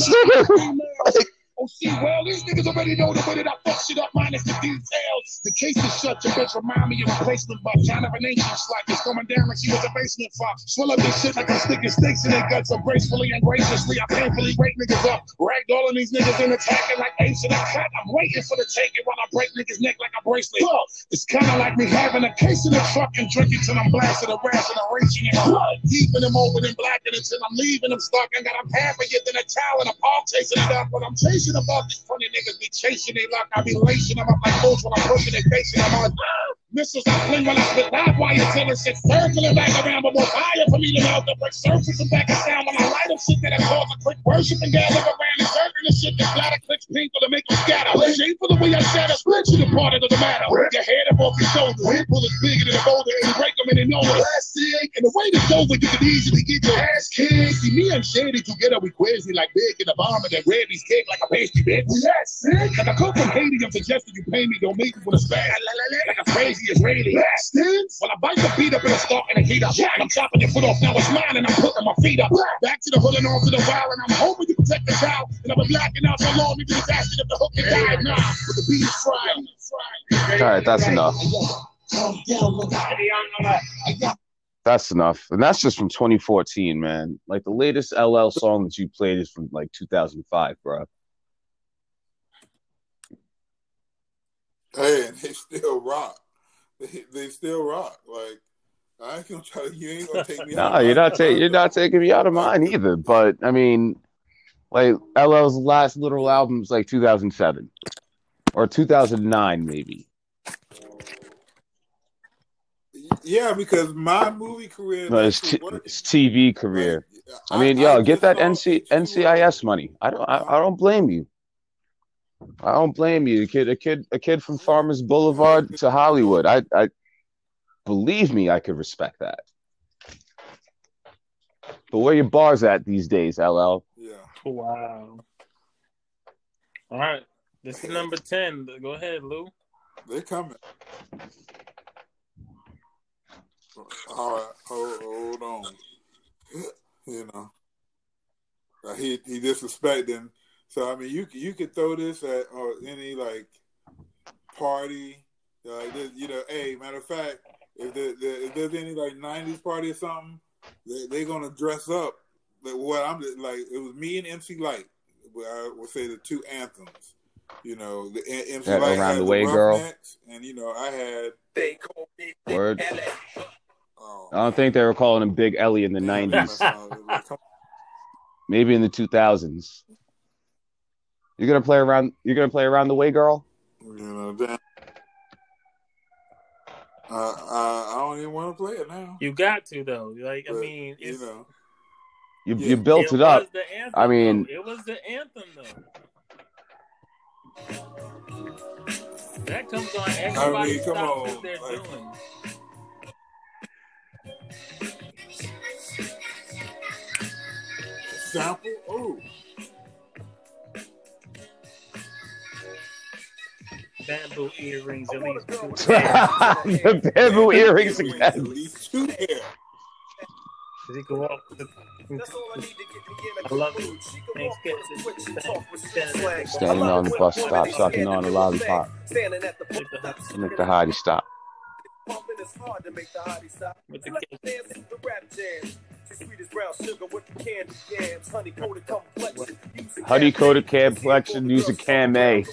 oh, see, well, these niggas already know the way that I fuck shit up, minus the details. The case is shut, your bitch remind me of a replacement buck. Kind of an ancient slut, it's coming down like she was a basement fox. Swell up this shit like I'm sticking stakes in their guts. So gracefully and graciously, I painfully rake niggas up. Ragdolling these niggas and attacking like apes in a cut. I'm waiting for the taking while I break niggas' neck like a bracelet. Fuck. It's kind of like me having a case in the truck and drinking till I'm blasting a rash and a raging in blood. Keeping them open and blacking until I'm leaving them stuck and got them half a yet than a towel and a paw chasing it up. When I'm chasing about these funny niggas be chasing they luck. I be lacing them up like bulls when I'm pushing their face and I'm on missiles I fling when I spit live wire till it's shit circling back around, but more fire for me to melt the brick surface and back and down when I light up shit that I cause a quick worship and gather around and circling the shit that flatter clicks pink to make them scatter. Shame for the way I shatter, split you the part of the matter. Your head up off your shoulder, hip pull is bigger than a boulder and break them in the nowhere. Plastic, and the way it's over, you can easily get your ass kicked. See me and Shady together, we crazy like big in the bomb and that Rabbi's cake like a pastry bitch. Yes, sick. Like I come from Haiti, I'm suggesting you pay me, don't make me with a spaz. Like a crazy Israeli. Bastards. Well, I bite the beat up and I start in the heat up. And I'm chopping your foot off, now it's mine and I'm putting my feet up. Back to the hood and on to the wild, and I'm hoping you protect the child. And I've been blacking out so long, niggas is asking if the hook can die. Nah, but the beat is fried. All right, that's enough. That's enough. And that's just from twenty fourteen, man. Like the latest L L song that you played is from like two thousand five, bro. Hey, and they still rock. They, they still rock. Like I ain't gonna try to. You ain't gonna take me. No, out you're not taking. You're not taking me out of mine either. But I mean, like L L's last literal album was like two thousand seven or two thousand nine, maybe. Yeah, because my movie career. No, his, t- his T V career. Like, I mean, I, yo, I get that N C N C I S money. I don't. I, I don't blame you. I don't blame you. A kid, a kid, a kid from Farmers Boulevard to Hollywood. I, I believe me, I could respect that. But where your bars at these days, L L? Yeah. Wow. All right. This is number ten. Go ahead, Lou. They're coming. All right, hold, hold on. You know, uh, he he disrespecting. So I mean, you you could throw this at or any like party, like this, you know. Hey, matter of fact, if, there, there, if there's any like nineties party or something, they they're gonna dress up. Like what I'm like, it was me and M C Light. I would say the two anthems. You know, the M C That Light Around had the Way Girl. Roughnecks, and you know, I had They call me Big Word. L A. oh, I don't think they were calling him Big Ellie in the damn, nineties. like, come Maybe in the two thousands. You're gonna play around. You're gonna play Around the Way Girl. on, you know, damn. Uh, I, I don't even want to play it now. You got to though. Like I But, mean, it's, you know, You Yeah. you built it it up. was the anthem. I mean- though. It was the anthem though. That comes on. Everybody come stops on, what they're like- doing. sample. Oh, Bamboo earrings at least two pairs. The bamboo earrings at again. least two pair. He can walk. with- That's all I need to get me in a I love good it. mood. She can Thanks, walk kids. with a switch and Thanks. talk with Standing slang. Standing I love on the when bus women stop, be sucking scared on to a do lollipop. things. Standing at the With the hot- Make the hottie stop. pumping, it's hard to make the hottie stop. With the Let's kids. dance to the rap jams. She's sweet as brown sugar with the candy yams. Honey coated complexion. Use a Honey coated Cam A. complexion, use a Cam A.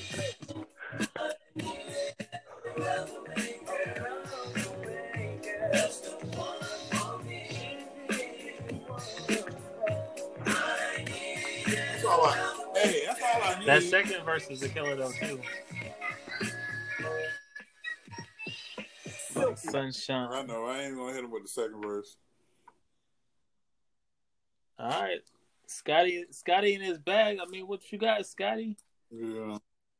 That's all I. Hey, that's all I need. That second verse is a killer though too. Like sunshine. I know. I ain't gonna hit him with the second verse. All right, Scotty. Scotty in his bag. I mean, what you got, Scotty? Yeah.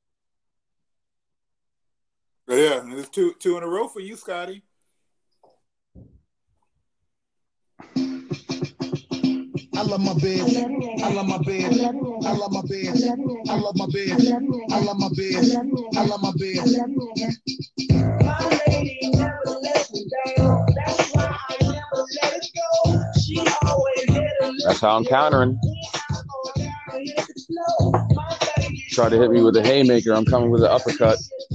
But yeah, and it's two two in a row for you, Scotty. I love my bed. I love my bed. I love my bed. I love my bed. I love my bed. I love my bed. My lady never let me down. That's why I never let it go. She always hit a That's how I'm countering. Try to hit me with a haymaker. I'm coming with an uppercut.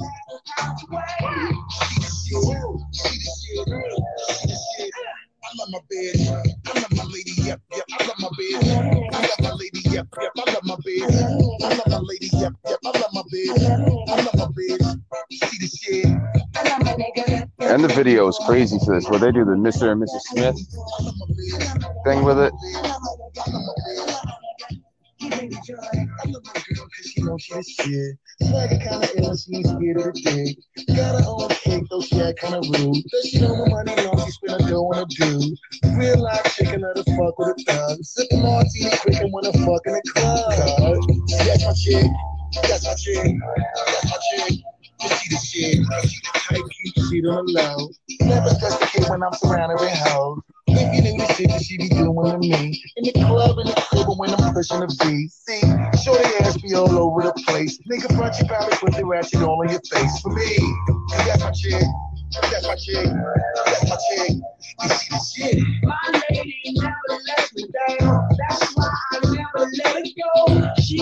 I love my bed. I love my lady. Yep, yep. I love my bed. I love my lady. Yep, yep. I love my bed. I love my lady. Yep, yep. I love my bed. I love my bed. See the shit. And the video is crazy for this, where they do the Mister and Missus Smith I love my bed. thing with it. I love my bed. I love my girl because she knows she's shit. Swag kinda ill, she ain't scared of the dick. Got her own cake, though she act kinda rude. Does she know my money long, she spend her dough on a dude. Real life chicken, let her fuck with a thug. Sipping martini quick and wanna fuck in the club. That's my chick, that's my chick, that's my chick. You see the shit, she the type keep shit on the low. Never stress the kid when I'm surrounded with hoes. If you knew the shit that she be doing to me. In the club, in the crib, when I'm pushing the V. See, shorty ass be all over the place. Nigga front you probably put the ratchet all in your face. For me, cause that's my chick, that's my chick, that's my chick. You see the shit. My lady never let me down. That's why I never let it go. She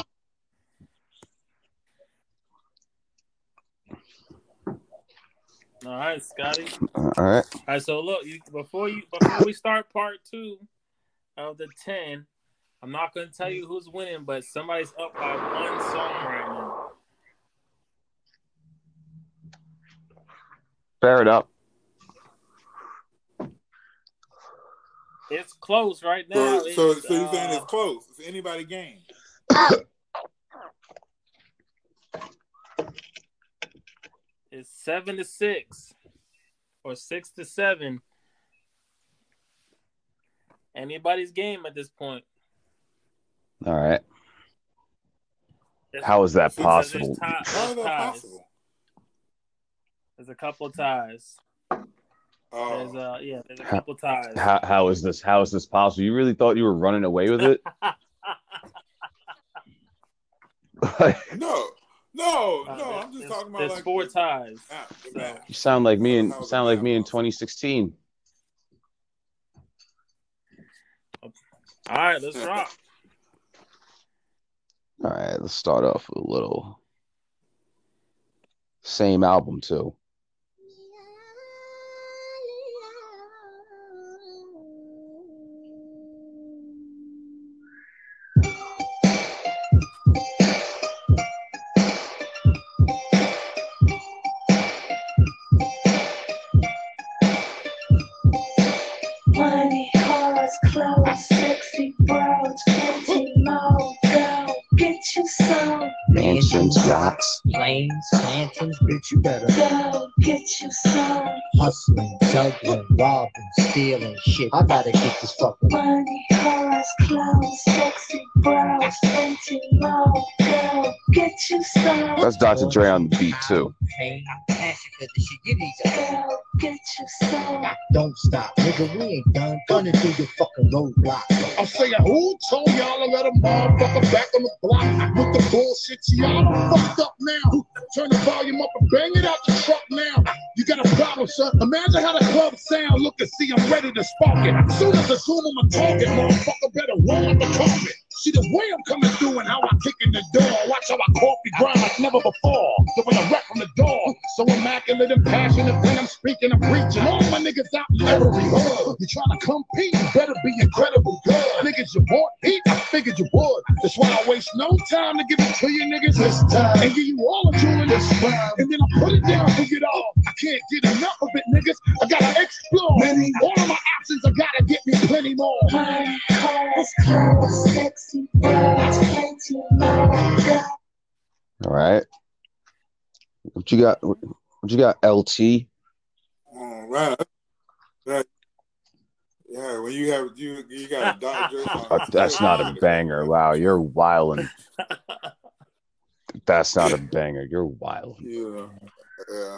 All right, Scotty. All right. All right, so look, you, before you before we start part two of the ten, I'm not going to tell you who's winning, but somebody's up by one song right now. Fair it up. It's close right now. So, so, It's, so you're saying uh, it's close? It's anybody game? It's seven to six, or six to seven. Anybody's game at this point. All right. There's- How is that because possible? There's, tie, How is there's that ties. possible? There's a couple ties. There's Oh, uh yeah, there's a couple ties. How how is this? How is this possible? You really thought you were running away with it? no, No, Uh, no, there- I'm just there's, talking about there's like four the, ties. app, the So, map. You sound like me How- in how the sound like map me in goes. twenty sixteen. all right, let's rock. All right, let's start off with a little same album too. Money, cars, clothes, sexy bros, plenty more. Go get you some. Mansions, yachts. Planes, mansions, bitch, you better Go get you some. hustling, juggling, robbing, stealing shit. I gotta get this fucking Money, cars, clothes, sexy bros, plenty more. Go get you some. That's Doctor Dre on the beat too. pain, passion for the shit. You need to Go get you some. don't stop, nigga. We ain't done. Gunning through your fucking roadblock. I'm saying, who told y'all to let a motherfucker back on the block with the bullshit? Y'all done fucked up now. Turn the volume up and bang it out the truck now. You got a problem, sir? Imagine how the club sound. Look and see, I'm ready to spark it. Soon as I assume I'm a target, motherfucker better roll up the carpet. See the way I'm coming through and how I kick in the door. Watch how I coffee grind like never before. Doing a rap from the door. So immaculate and passionate when I'm speaking, I'm preaching. All my niggas out in every hood. You trying to compete, you better be incredible good. Niggas, you want heat, I figured you would. That's why I waste no time to give it to you niggas this time. And give you all a jewel in this time. And then I put it down for you all. I can't get enough of it, niggas. I gotta explore. Many. All of my options, I gotta get me plenty more. Money, cars, clothes, sexy bros, plenty more. Go. All right. What you got? What you got? L T. All right. That, yeah, when you have you you got a Doctor Dre song. Uh, that's not a banger. Wow, you're wildin'. That's not a banger. You're wildin'. Yeah, yeah,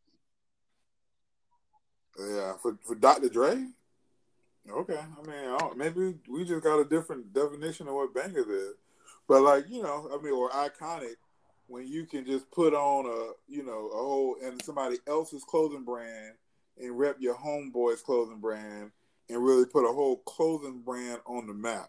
yeah. For for Doctor Dre. Okay, I mean, I don't, maybe we just got a different definition of what bangers is, but like you know, I mean, or iconic when you can just put on a you know a whole and somebody else's clothing brand and rep your homeboy's clothing brand and really put a whole clothing brand on the map.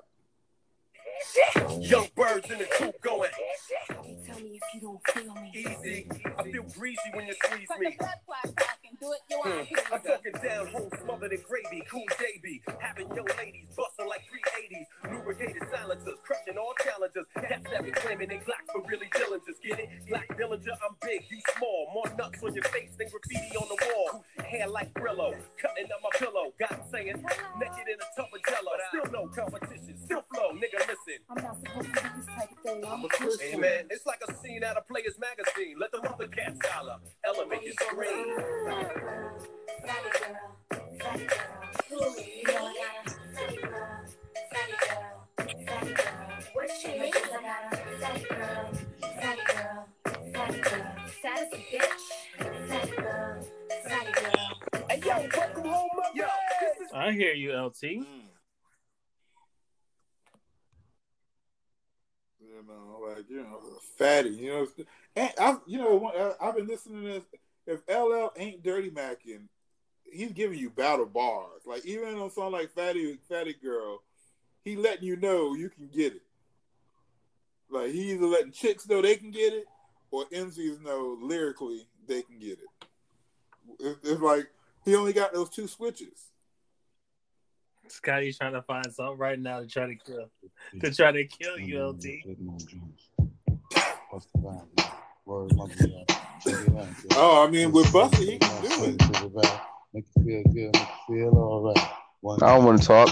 Young birds in the coop going Tell me if you don't feel me. easy. I feel greasy when you squeeze me. Hmm. I'm talking down home, smothered in gravy, cool J B. Having young ladies busting like three eighties. Lubricated silencers, crushing all challengers. Cats that be claiming they Glocks, but really Dillingers. Get it? Black Dillinger, I'm big, you small. More nuts on your face than graffiti on the wall. Hair like Brillo, cutting up my pillow. God saying, naked in a tub of jello. Still no competition, still flow, nigga, listen. I'm not supposed to do this type of thing. I'm a Christian. Hey man, it's like a scene out of Players Magazine. Let the other cats holler, elevate your screen. Fatty girl, fatty girl. You know I got a fatty girl, fatty girl, fatty girl. What's your name? I got a fatty girl, fatty girl, fatty girl. Fat as a bitch, fatty girl, fatty girl. Hey yo, welcome home, my yo. This is I hear you, L T. Mm. You know, like you know, fatty. You know, and I, you know, I've been listening to this. If L L ain't dirty macking, he's giving you battle bars. Like even on a song like Fatty Fatty Girl, he letting you know you can get it. Like he either letting chicks know they can get it, or M Cs know lyrically they can get it. It's, it's like he only got those two switches. Scotty's trying to find something right now to try to kill, to try to kill you, L T. Oh, I mean, with Busta, he can do it. Make you feel good, make you feel all right. I don't want to talk.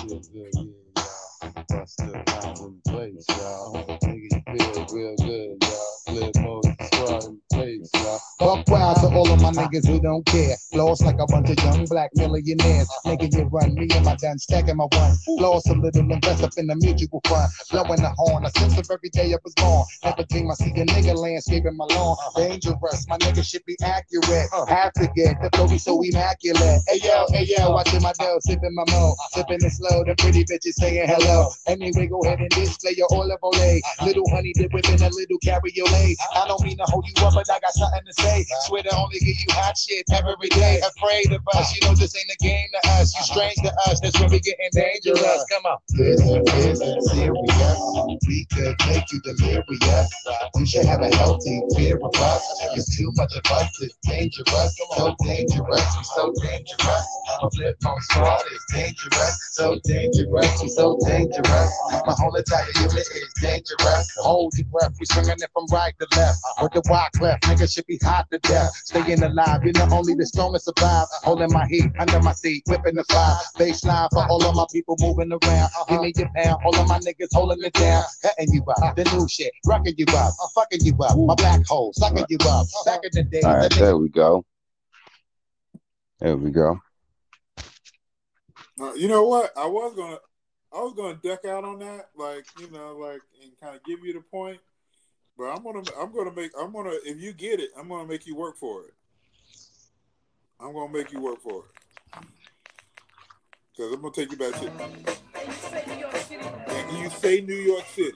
Busta down in the place, y'all. Make you feel real good, y'all. Flip mode squad in the place, y'all. yeah. Buck wild to all of my niggas who don't care. Lost like a bunch of young black millionaires. Nigga, you run me and my done stacking my one. Lost a little invest up in the mutual fund. Blowing the horn, a sense of every day I was born. Every time I see a nigga landscaping my lawn. Dangerous, my nigga should be accurate. Have to get the flow be so immaculate. Hey yo, hey yo, watching my dough, sipping my mo. Sipping it slow, the pretty bitches saying hello. Anyway, go ahead and display your olive oil. Little honey dip within a little cabriolet. I don't mean to hold you up, but I got something to say. Swear to only give you hot shit every day. Afraid of us, you know this ain't a game to us. You strange to us, that's when we getting dangerous. Come on. Listen, listen, serious. We could make you delirious. You should have a healthy fear of us. It's too much of us, it's dangerous. So dangerous, we so dangerous. I'm flip on smart, it's dangerous. So dangerous, we so dangerous. My whole entire unit is dangerous. Hold your breath, we swinging it from right to left. With the wide cleft, niggas should be hot to death. Staying alive, you know only the strongest survive. Holding my heat under my seat, whipping the fire. Baseline for all of my people moving around. Give me your pound, all of my niggas holding it down. Cutting you up, the new shit, rocking you up, fucking you up. My black hole, sucking you up. Back in the day. All right, there we go. There we go. Uh, you know what? I was gonna, I was gonna duck out on that, like you know, like and kind of give you the point. But I'm gonna, I'm gonna make, I'm gonna. If you get it, I'm gonna make you work for it. I'm gonna make you work for it. Cause I'm gonna take you back to. And you say New York City.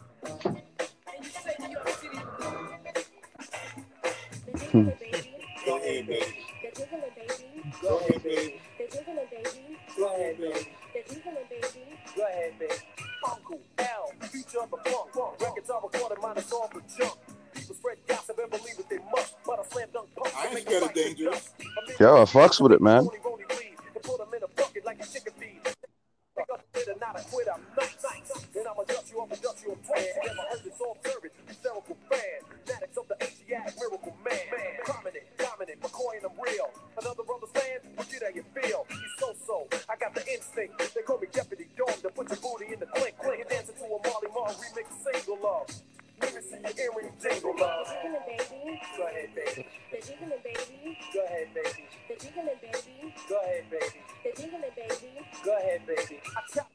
Hmm. Go ahead, baby. Go ahead, baby. Go ahead, baby. Go ahead, baby. Uncle L, feature of the funk, funk. Records are recorded, minus all the junk. People spread gossip and believe that they must, but a slam dunk punk. I ain't scared of dangerous. Yo, I fucks with it, man. Put them in a bucket like a chicken feed. Pick up the bitter, not a quitter. Nice. Then I'ma dust you up and dust you up twice. Never heard this all service. Hysterical fan. Fanatics of the Asiatic miracle man. Prominent, dominant, McCoy and I'm real. Another brother's fan, what you how you feel? He's so-so. I got the instinct. They call me Deputy Dog to put your booty in the clink. Clink. You're dancing to a Marley Marl remix single love. Let me see your earring jingle love. Go ahead, baby. Go ahead, baby. Go ahead, baby. Go ahead, baby. I chop.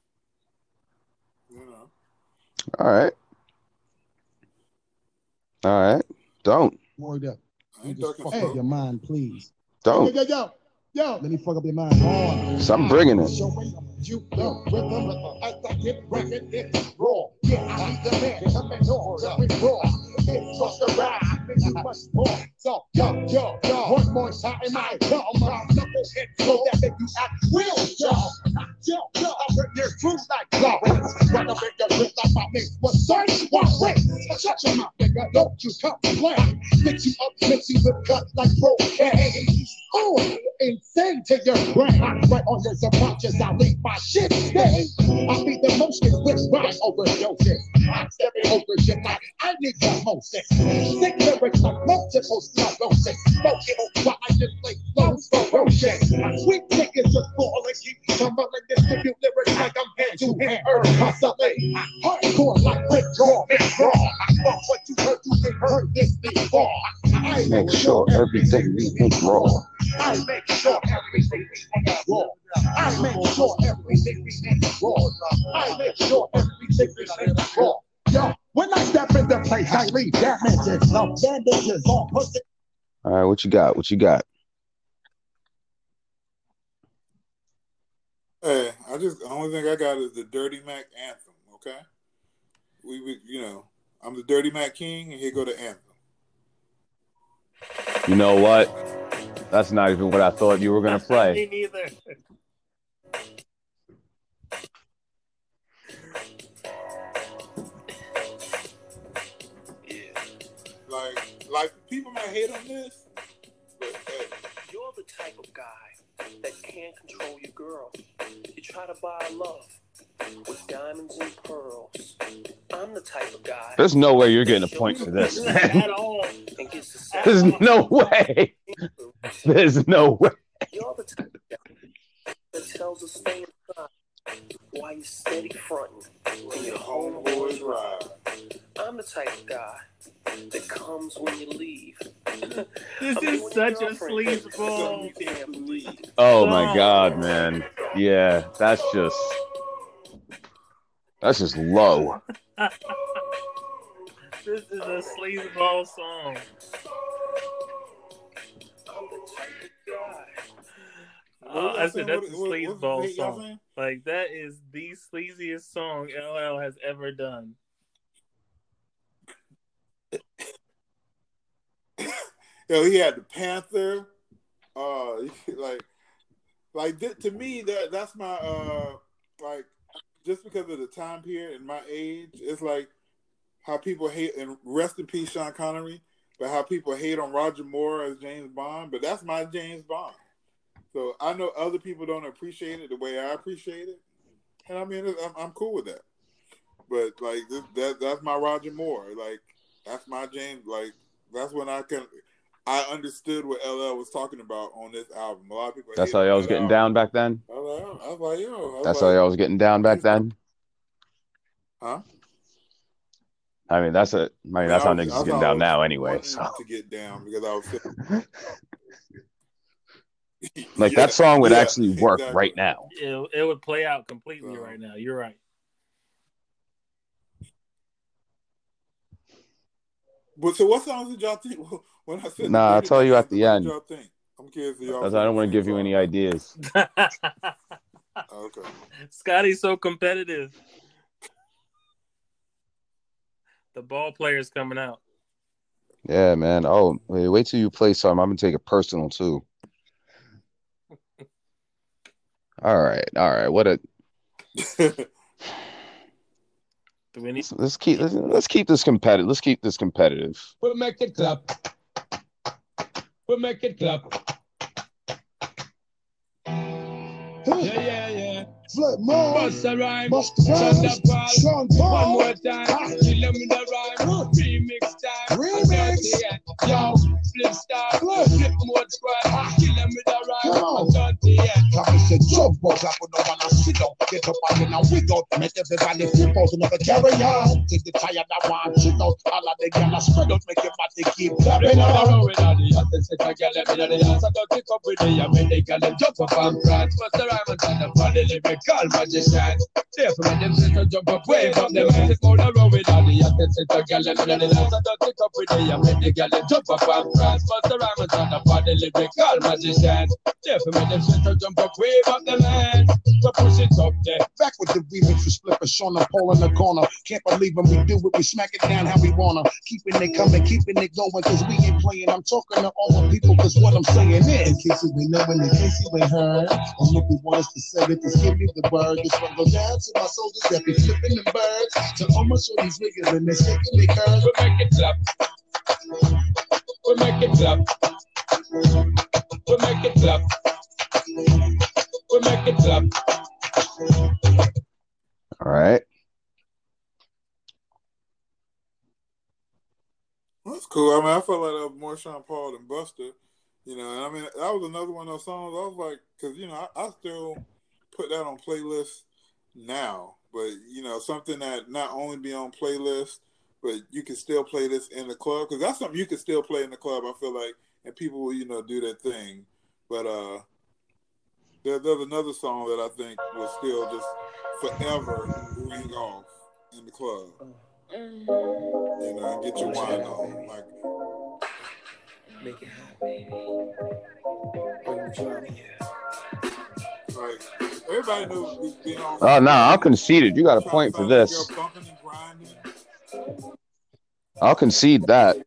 You know. All right. All right. Don't. Word up. I ain't Just talking fuck smoke. up your mind, please. Don't. Yo, yo, yo, yo. Let me fuck up your mind. On. So I'm bringing it. Show me you the rhythm as I get record, it's raw. Yeah, I need the man, come and know that we raw. It's just a ride, it's much more. So, yo, yo, yo, one more time, I come, my knucklehead, so that make you act real, yo. Yo, yo, I bring your truth like Lawrence. Run up in your wrist like my mix was search one way. Shut your mouth, nigga, don't you come play. Mix you up, mix you with cuts like cocaine. Oh, insane to your brain. Right on your subconscious, I leave my shit stay. I be the motion with my overdoses. I'm stepping over shit like I need the most. Sick lyrics like multiple sclerosis. Smoking while I display flows ferocious. Sweet niggas just falling, keep tumbling, distribute lyrics like I'm hand to hand, earth hustling. Hardcore like Rick Raw, Rick Raw. I fuck what you heard, you ain't heard this before. I Make sure everything we think raw. I make sure everything we think raw. I make sure everything we think raw. I make sure everything we think raw. Yo, when I step in the place, I leave damages. No bandages on pussy. All right, what you got? What you got? Hey, I just the only thing I got is the Dirty Mac anthem. Okay, we, we you know, I'm the Dirty Mac King, and here go the anthem. You know what? That's not even what I thought you were gonna play. Me neither. Like, like people might hate on this, but hey. You're the type of guy that can't control your girl. You try to buy love with diamonds and pearls. I'm the type of guy. There's no way you're getting a point for this, man. At all. There's no way. There's no way. You're the type of guy that tells us stay inside while you're steady fronting when your homeboys ride. I'm the type of guy that comes when you leave This is such a sleazeball. Oh my god, man. Yeah, that's just that's just low. This is a sleazeball song. Uh, I said that's a sleazeball song. Like that is the sleaziest song L L has ever done. Yo, he had the Panther. Uh, like, like th- to me, that that's my uh, like, just because of the time period and my age, it's like how people hate, and rest in peace, Sean Connery, but how people hate on Roger Moore as James Bond. But that's my James Bond. So I know other people don't appreciate it the way I appreciate it, and I mean, I'm, I'm cool with that. But like, this, that that's my Roger Moore. Like, that's my James. Like, that's when I can. I understood what L L was talking about on this album. A lot of people. That's how y'all was getting down back then? I was like, I was like, yo. I was That's like, how y'all was getting down back then? Huh? I mean, that's a. I mean, I mean, that's how I was- niggas I is getting thought I down was now, anyway. wanting So, to get down because I was feeling, like, Yeah, that song would yeah, actually work exactly. right now. It, it would play out completely So- right now. You're right. But so, what songs did y'all think when I said? Nah, I'll the tell you at anthem, the what end. did y'all think? I'm curious if y'all. Because think I don't the want to same give you song. any ideas. Oh, okay. Scotty's so competitive. The ball player's coming out. Yeah, man. Oh, wait, wait till you play something. I'm gonna take it personal too. All right, all right. What a Do we need? let's keep let's, let's keep this competitive. Let's keep this competitive. We'll make it clap. We'll make it clap. Yeah, yeah, yeah. Flip more. Bust a rhyme. Bust the rhymes. Thunderbolt. Sean One Paul. more time. Kill them with the rhyme. Remix time. Remix. Yo, flip star. Flip. Flip mode squad. Kill them with the rhyme. Come on. thirty, yeah. Come and say jump balls. I put no one to sit up. Get up and then we go. Make everybody flip out and never carry on. Take the tire that one. Shit out. All of the gyal spread out. Make your body keep clapping Bring on the on. road with all the hottest set of gyal them inna the dance. I don't pick up with the when they gyal them jump up and prance. Bust the rhyme and turn up on the lyrical magicians. Therefore, when them sit and jump up, wave up them hands. Go the road with all the hottest set of gyal them inna the dance. I don't pick up with the when they gyal them jump up and prance. Bust the rhyme and turn up on the lyrical magicians. Therefore, when them sit and jump up, wave up them hands. So push it up there. Back with the remix for Flipper, Sean and Paul in the corner. Can't believe when we do it, we smack it down how we wanna. Keeping it coming, keeping it going, cause we ain't playing. I'm talking to all the people, cause what I'm saying is, in case you ain't knowing, in case you ain't heard, I'm looking for us to say it, just give me the bird. This one go down to my soldiers that be flipping them birds. To almost show these niggas and they're shaking their curves. We make it clap. We make it clap. We make it clap. We make it clap. All right. That's cool. I mean, I felt like that was more Sean Paul than Buster. You know, and I mean, that was another one of those songs. I was like, because, you know, I, I still put that on playlists now. But, you know, something that not only be on playlists, but you can still play this in the club. Because that's something you can still play in the club, I feel like. And people will, you know, do their thing. But uh, there, there's another song that I think will still just forever ring off in the club. You know, and get your wine on. Like, Make it hot, baby. Bring the drama here. like everybody knows being on. Oh no, I'll concede it. You got a point for this. I'll concede that.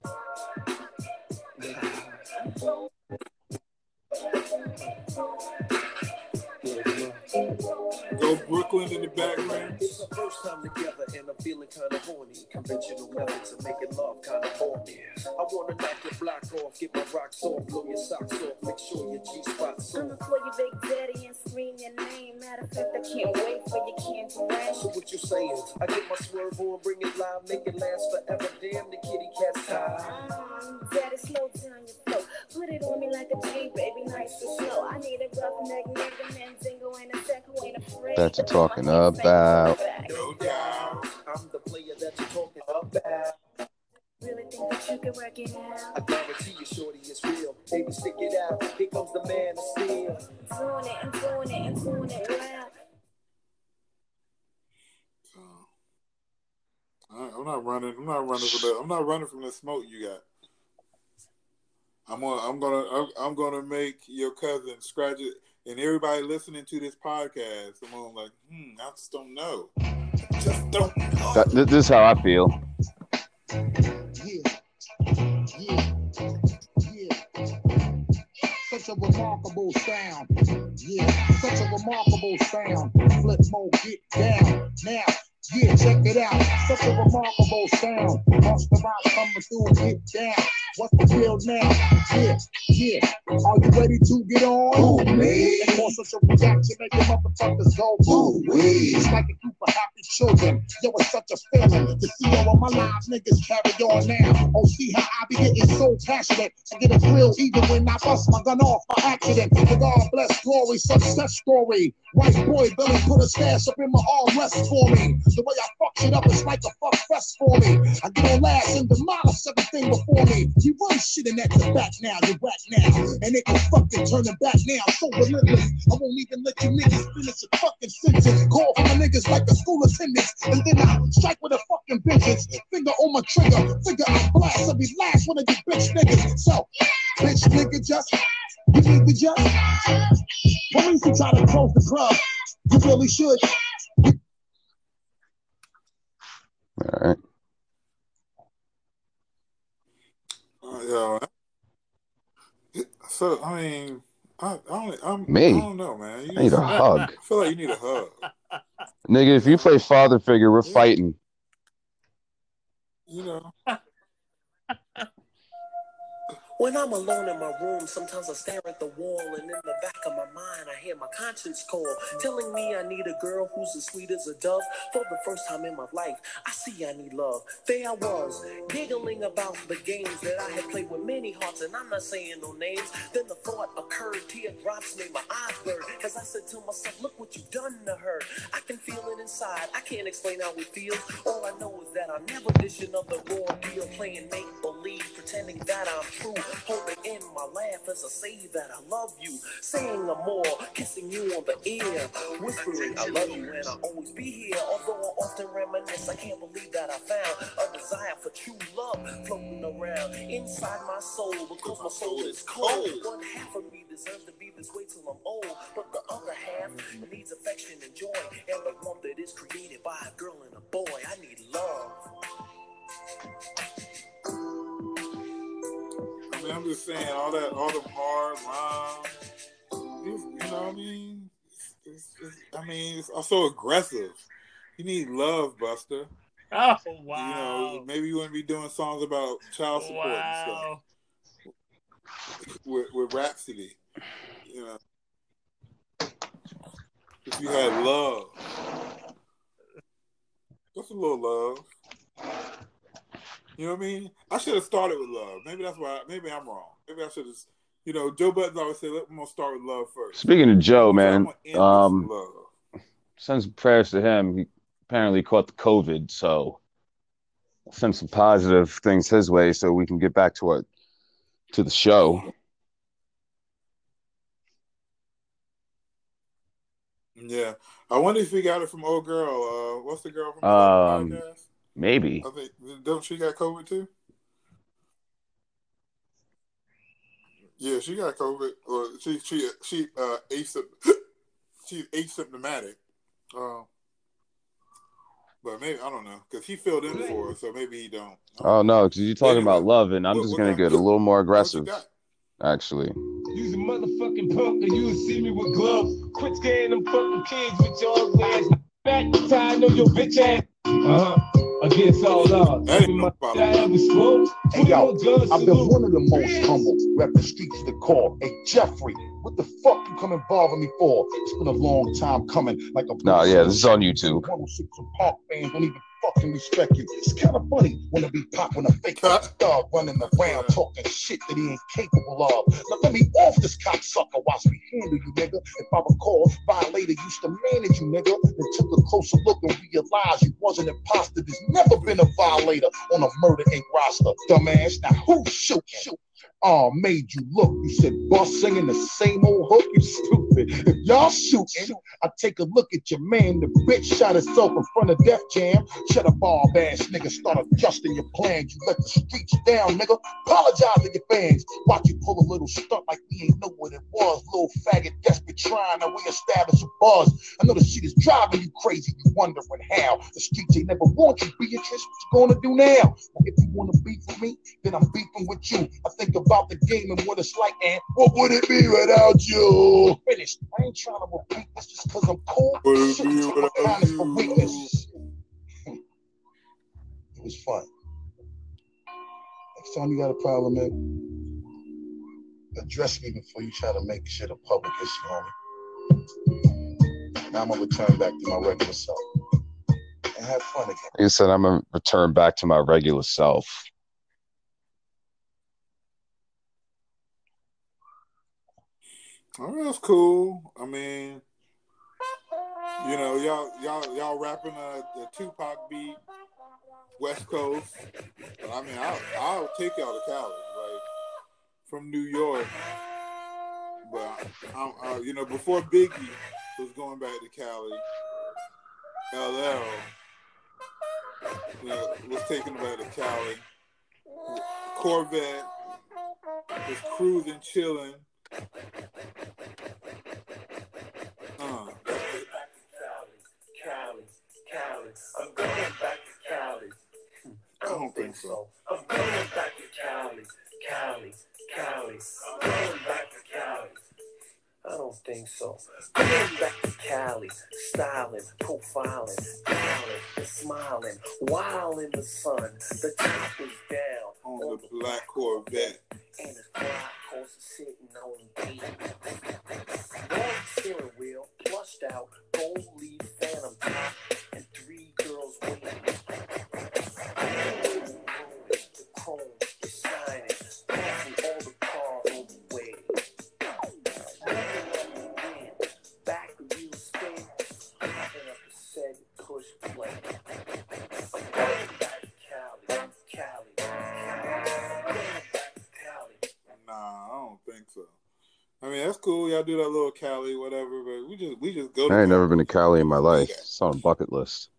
Go Brooklyn in the background. It's our first time together and I'm feeling kind of horny. Conventional methods of making love kind of horny. I want to knock your block off, get my rocks off, blow your socks off, make sure your G-spot's I'ma on. call you Big Daddy and scream your name. Matter of fact, I can't wait for your candy rain. So what you saying? I get my swerve on, bring it live, make it last forever. Damn, the kitty cat's tired. Um, Daddy, slow down your flow. Put it on me like a G, baby, nice and slow. I need a rough neck nigga, Mandingo ain't a sec who ain't afraid. That you're talking about. No doubt, I'm the player that you're talking about. Really think that you can work it out? I guarantee you Baby, stick it out. Here comes the man of steel. Doing it and doing it and doing it well. I'm not running. I'm not running for that. I'm not running from the smoke you got. I'm gonna. I'm gonna. I'm, I'm gonna make your cousin scratch it, and everybody listening to this podcast. I'm gonna like, hmm. I just don't know. I just don't know. That, this is how I feel. Yeah, yeah, yeah. Such a remarkable sound. Yeah, such a remarkable sound. Flip mode, get down now. Yeah, check it out. Such a remarkable sound. Monster rock coming through, get down. What's the deal now? Yeah, yeah. Are you ready to get on? Ooh, me. And for such a reaction, make your motherfuckers go ooh, wee. It's like a group of happy children. Yo, it's such a feeling to see all of my live niggas carry on now. Oh, see how I be getting so passionate. I get a thrill even when I bust my gun off by accident. With all blessed glory, success story. White boy Billy put a stash up in my arm rest for me. The way I fuck shit up is like a fuck fest for me. I get on last and demolish everything before me. You run shit and that's the back now, you're back now. And it can fucking turn it back now. So relentless, I won't even let you niggas finish a fucking sentence. Call for my niggas like a school attendance. And then I strike with a fucking vengeance. Finger on my trigger, figure I blast every last one of you bitch niggas. So, bitch nigga just, you need to just. Police who try to close the club, you really should. All right. Uh, yeah. So I mean, I, I don't. I'm, Me? I don't know, man. You I need just- a hug. I feel like you need a hug. Nigga, if you play father figure, we're Yeah. fighting. You know. When I'm alone in my room, sometimes I stare at the wall, and in the back of my mind, I hear my conscience call, telling me I need a girl who's as sweet as a dove. For the first time in my life, I see I need love. There I was, giggling about the games that I had played with many hearts, and I'm not saying no names. Then the thought occurred, teardrops made my eyes burn, as I said to myself, look what you've done to her. I can feel it inside, I can't explain how it feels. All I know is that I'm never dishing of the raw deal, playing make-believe, pretending that I'm true. Holding in my laugh as I say that I love you, saying I'm more, kissing you on the ear, whispering I love you and I'll always be here. Although I often reminisce, I can't believe that I found a desire for true love floating around inside my soul, because my soul is cold. One half of me deserves to be this way till I'm old, but the other half needs affection and joy, and the one that is created by a girl and a boy. I need love. I mean, I'm just saying all that, all the hard lines. You, you know what I mean? It's, it's, I mean, it's also aggressive. You need love, Buster. Oh, You wow. know, maybe you wouldn't be doing songs about child support Wow. and stuff with, with Rhapsody. You know, if you had love, just a little love. You know what I mean? I should have started with love. Maybe that's why. Maybe I'm wrong. Maybe I should have. You know, Joe Budden always said, "Let me start with love first." Speaking of Joe, I'm man, gonna end um, with love. send some prayers to him. He apparently caught the COVID, so send some positive things his way so we can get back to our to the show. Yeah, I wonder if he got it from old girl. Uh, what's the girl from the Um, podcast? maybe. I think don't she got COVID too? Yeah, she got COVID. Or she she she uh asympt- she's asymptomatic. Um, but maybe I don't know because he filled in for her, so maybe he don't. Oh no, because you're talking Anyway, about love, and I'm what- just what gonna kind- get a little more what you aggressive. got? Actually, Use a motherfucking punk and you'll see me with gloves. Quit scaring them fucking kids with your ugly ass. Back the time on your bitch ass. Uh-huh. Against all odds. That ain't Every no month problem. I ever spoke. Hey yo, guns I've been salute. one of the most humble, rep the streets to the core. Hey Jeffrey, what the fuck you come involving me for? It's been a long time coming, like a no, yeah, this is on YouTube. one oh six and Park fans don't even fucking respect you. It's kind of funny when they be popping a fake star running around talking shit that he ain't capable of. Now let me off this cocksucker whilst we handle you, nigga. If I recall, Violator used to manage you, nigga. Then took a closer look and realized you wasn't imposter. There's never been a violator on a Murder Incorporated roster, dumbass. Now who shoot? Shoot. Oh, made you look. You said boss singing the same old hook. You stupid. If y'all shooting, I take a look at your man. The bitch shot herself in front of Def Jam. Shut up, all ass nigga. Start adjusting your plans. You let the streets down, nigga. Apologize to your fans. Watch you pull a little stunt like we ain't know what it was. Little faggot desperate trying to reestablish a buzz. I know the shit is driving you crazy. You wondering how. The streets ain't never want you, Beatrice. What you gonna do now? Well, if you wanna beef with me, then I'm beefing with you. I think about the game and what it's like, and what would it be without you? Finished. I ain't trying to repeat this just because I'm cool. Shit, my kindness for weakness. It was fun. Next time you got a problem, man, address me before you try to make shit a public issue, homie. Now I'm gonna return back to my regular self and have fun again. You said I'm gonna return back to my regular self. Oh, that's cool. I mean, you know, y'all, y'all, y'all rapping a, the Tupac beat, West Coast. But I mean, I'll, I'll take y'all to Cali, like from New York. But I'm, uh, you know, before Biggie was going back to Cali, L L, you know, was taking back to Cali. Corvette was cruising, chilling. Uh. Cali, Cali, I'm going back to Cali. I don't think so. I'm going back to Cali, Cali, Cali. I'm going back to Cali. I don't think so. Going back to Cali, styling, profiling, styling, smiling, while in the sun, the top is down on, on the black Corvette. And his black horse is sitting on the gate. Long steering wheel, flushed out, gold leaf phantom top, and three girls waiting. The chrome is shining, passing all the cars on the way. Back wheel spin, hopping up the set, push play. I'm going back to Cali, Cali, Cali. Nah, I don't think so. I mean, that's cool. Y'all do that little Cali, whatever, but we just we just go to I ain't Cali. never been to Cali in my life. It's on a bucket list.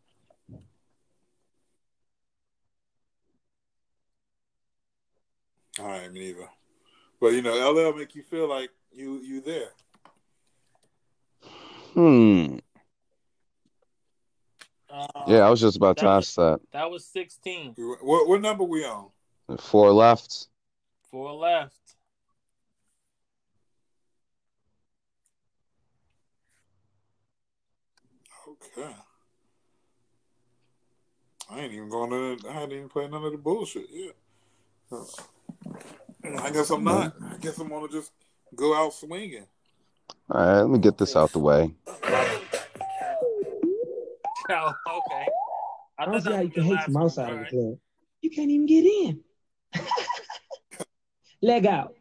All right, me neither. But you know, L L make you feel like you you there. Hmm. Uh, Yeah, I was just about to that ask that. That was sixteen. What what number we on? Four left. Four left. Okay. I ain't even going to. I hadn't even played none of the bullshit yet. Uh, I guess I'm not. I guess I'm gonna just go out swinging. All right, let me get this out the way. Oh, okay. I don't see how you can hate from outside of the club. You can't even get in. Leg out.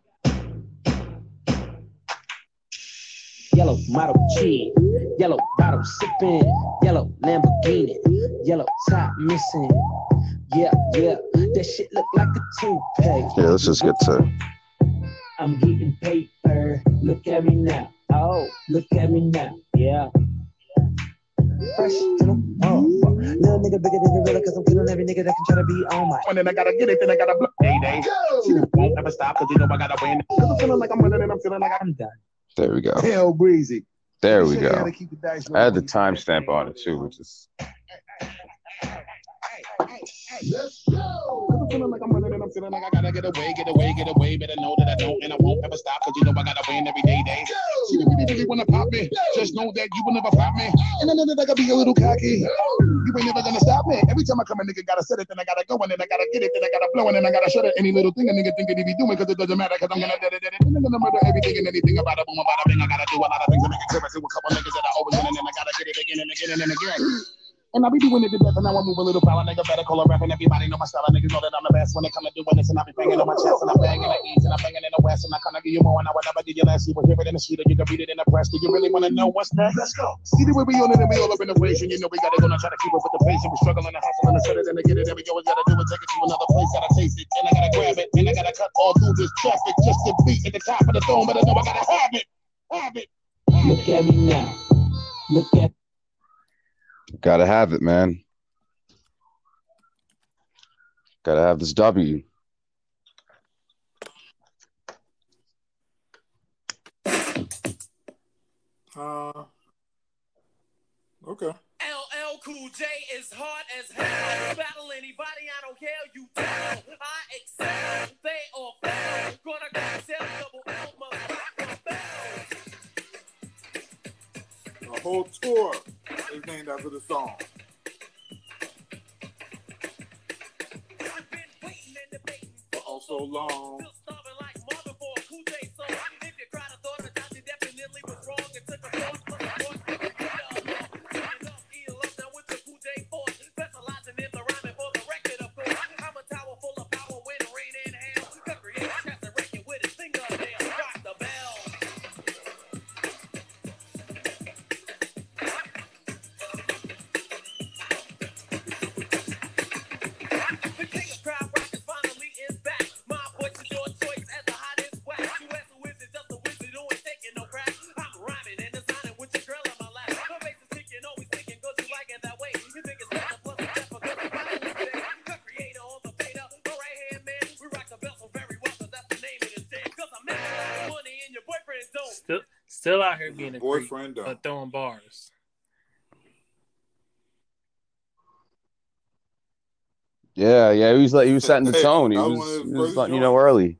Yellow model cheese. Yellow bottle sipping. Yellow Lamborghini. Yellow top missing. Yeah, yeah. That shit look like a toothpaste. Yeah, let's just get to. I'm getting paper. Look at me now. Oh, look at me now. Yeah. Fresh to the oh, little nigga bigger than gorilla, cause I'm killing every nigga that can try to be on my. And then I gotta get it, then I gotta block. Day day. She won't ever stop, cause you know I gotta win. Cause I'm feeling like I'm winning and I'm feeling like I'm done. There we go. Hell breezy. There we go. I had the timestamp on it too, which is. Let's go. I'm feeling like I'm running and I'm feeling like I gotta get away, get away, get away. Better know that I don't and I won't ever stop, cause you know I gotta win every day, day. She really, really wanna pop me. Just know that you will never flop me. And I know that I gotta be a little cocky. You ain't never gonna stop me. Every time I come, a nigga gotta set it, then I gotta go, and then I gotta get it, then I gotta blow, and then I gotta shut it. Any little thing a nigga think that he be doing, cause it doesn't matter, cause I'm gonna do it, and I'm gonna murder everything and anything about it, boom, about a thing. I gotta do a lot of things to make it clear to a couple niggas that I always win, and then I gotta get it again and again and again. And I be doing it to death, and now I move a little foul. Nigga better call a rap, and everybody know my style. Niggas know that I'm the best when it come to doing this, and I be banging on my chest, and I'm banging the east, and I'm banging in the west. West, and I kind of give you more, and I will never give you less. You will hear it in the street, or you can read it in the press. Do you really want to know what's next? Let's go. See the way we on it, and we all up in the place, and you know we gotta go and try to keep up with the pace, and we struggling to hustle and to set it and to get it, and we always gotta do it, take it to another place, gotta taste it, and I gotta grab it, and I gotta cut all through this traffic just to be at the top of the dome, but I know I gotta have it, have it. Look at me now. Look at. Gotta have it, man. Gotta have this W. Uh, okay. L L Cool J is hard as hell. Battle anybody, I don't care, you tell. I excel, they all fail. Gonna go sell double L, must rock the bell. A whole tour is named after the song. I've been waiting and debating For oh so long. Still starving like Marvin for a Cool J song. If you cried, I thought that you definitely was wrong. It took a force, but the force took it enough. Ear love now with the Cool J force. Specializing in the rhyming for the record, of course. I'm a tower full of power when rain and hail. The creator cast the record with his fingernail. Rock the bell. The king of crowd rock is finally is back. My voice is your choice as the hottest wax. You as a wizard, just a wizard who ain't taking no crap. I'm rhyming and designing with your girl on my lap. My face is ticking, always thinking, cause you like it that way. You think it's better, plus it's better, cause I'm finally there. The creator on the beta, the right hand man. We rock the bell so very well, so that's the name of this day. Cause I'm making money and your boyfriend don't. Still, still out here being a Boyfriend creep, don't. but throwing bars. Yeah, yeah. He was like he was setting the Hey, tone. He that was was, one of his he was first letting you know joints. early.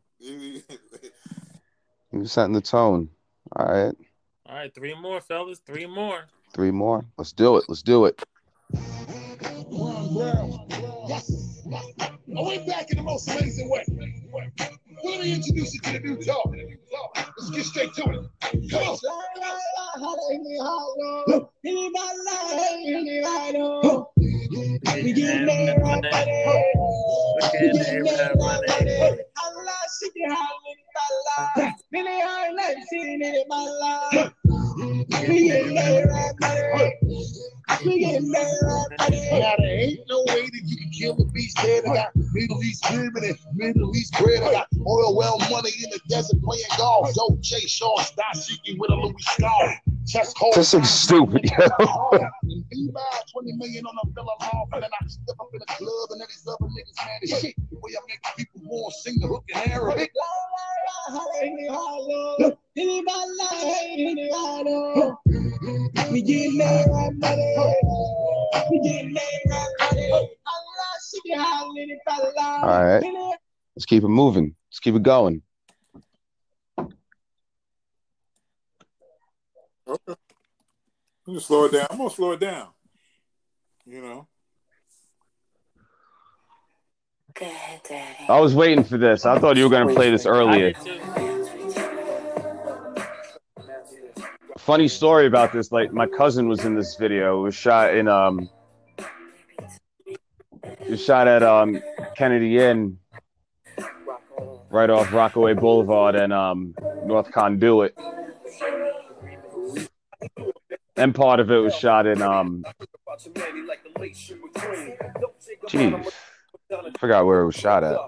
He was setting the tone. All right, All right, three more, fellas. Three more. three more. Let's do it. Let's do it. Ron Brown. Yes. I went back in the most amazing way. Let me introduce you to the new talk. Let's get straight to it. Come on. We getting that money. We getting that money. Now there ain't no way that you can kill a beast dead. I got Middle East women and Middle East bread. I got oil well money in the desert playing golf. Dope J. Shaw, Dashiki with a Louis Scar. Chest cold. This is stupid, yo. In Dubai, twenty million on a villa off, and then I step up in the club and then these other niggas mad as shit. The way I make people want to sing the hook in Arabic. We get mad right money. We get mad right money. All right, let's keep it moving. Let's keep it going. Okay. I'm gonna slow it down. I'm gonna slow it down. You know. Go ahead, Daddy. I was waiting for this. I thought you were gonna play this I earlier. did too. Funny story about this. Like my cousin was in this video. It was shot in um. It was shot at um Kennedy Inn, right off Rockaway Boulevard and um North Conduit. And part of it was shot in um. Jeez, I forgot where it was shot at.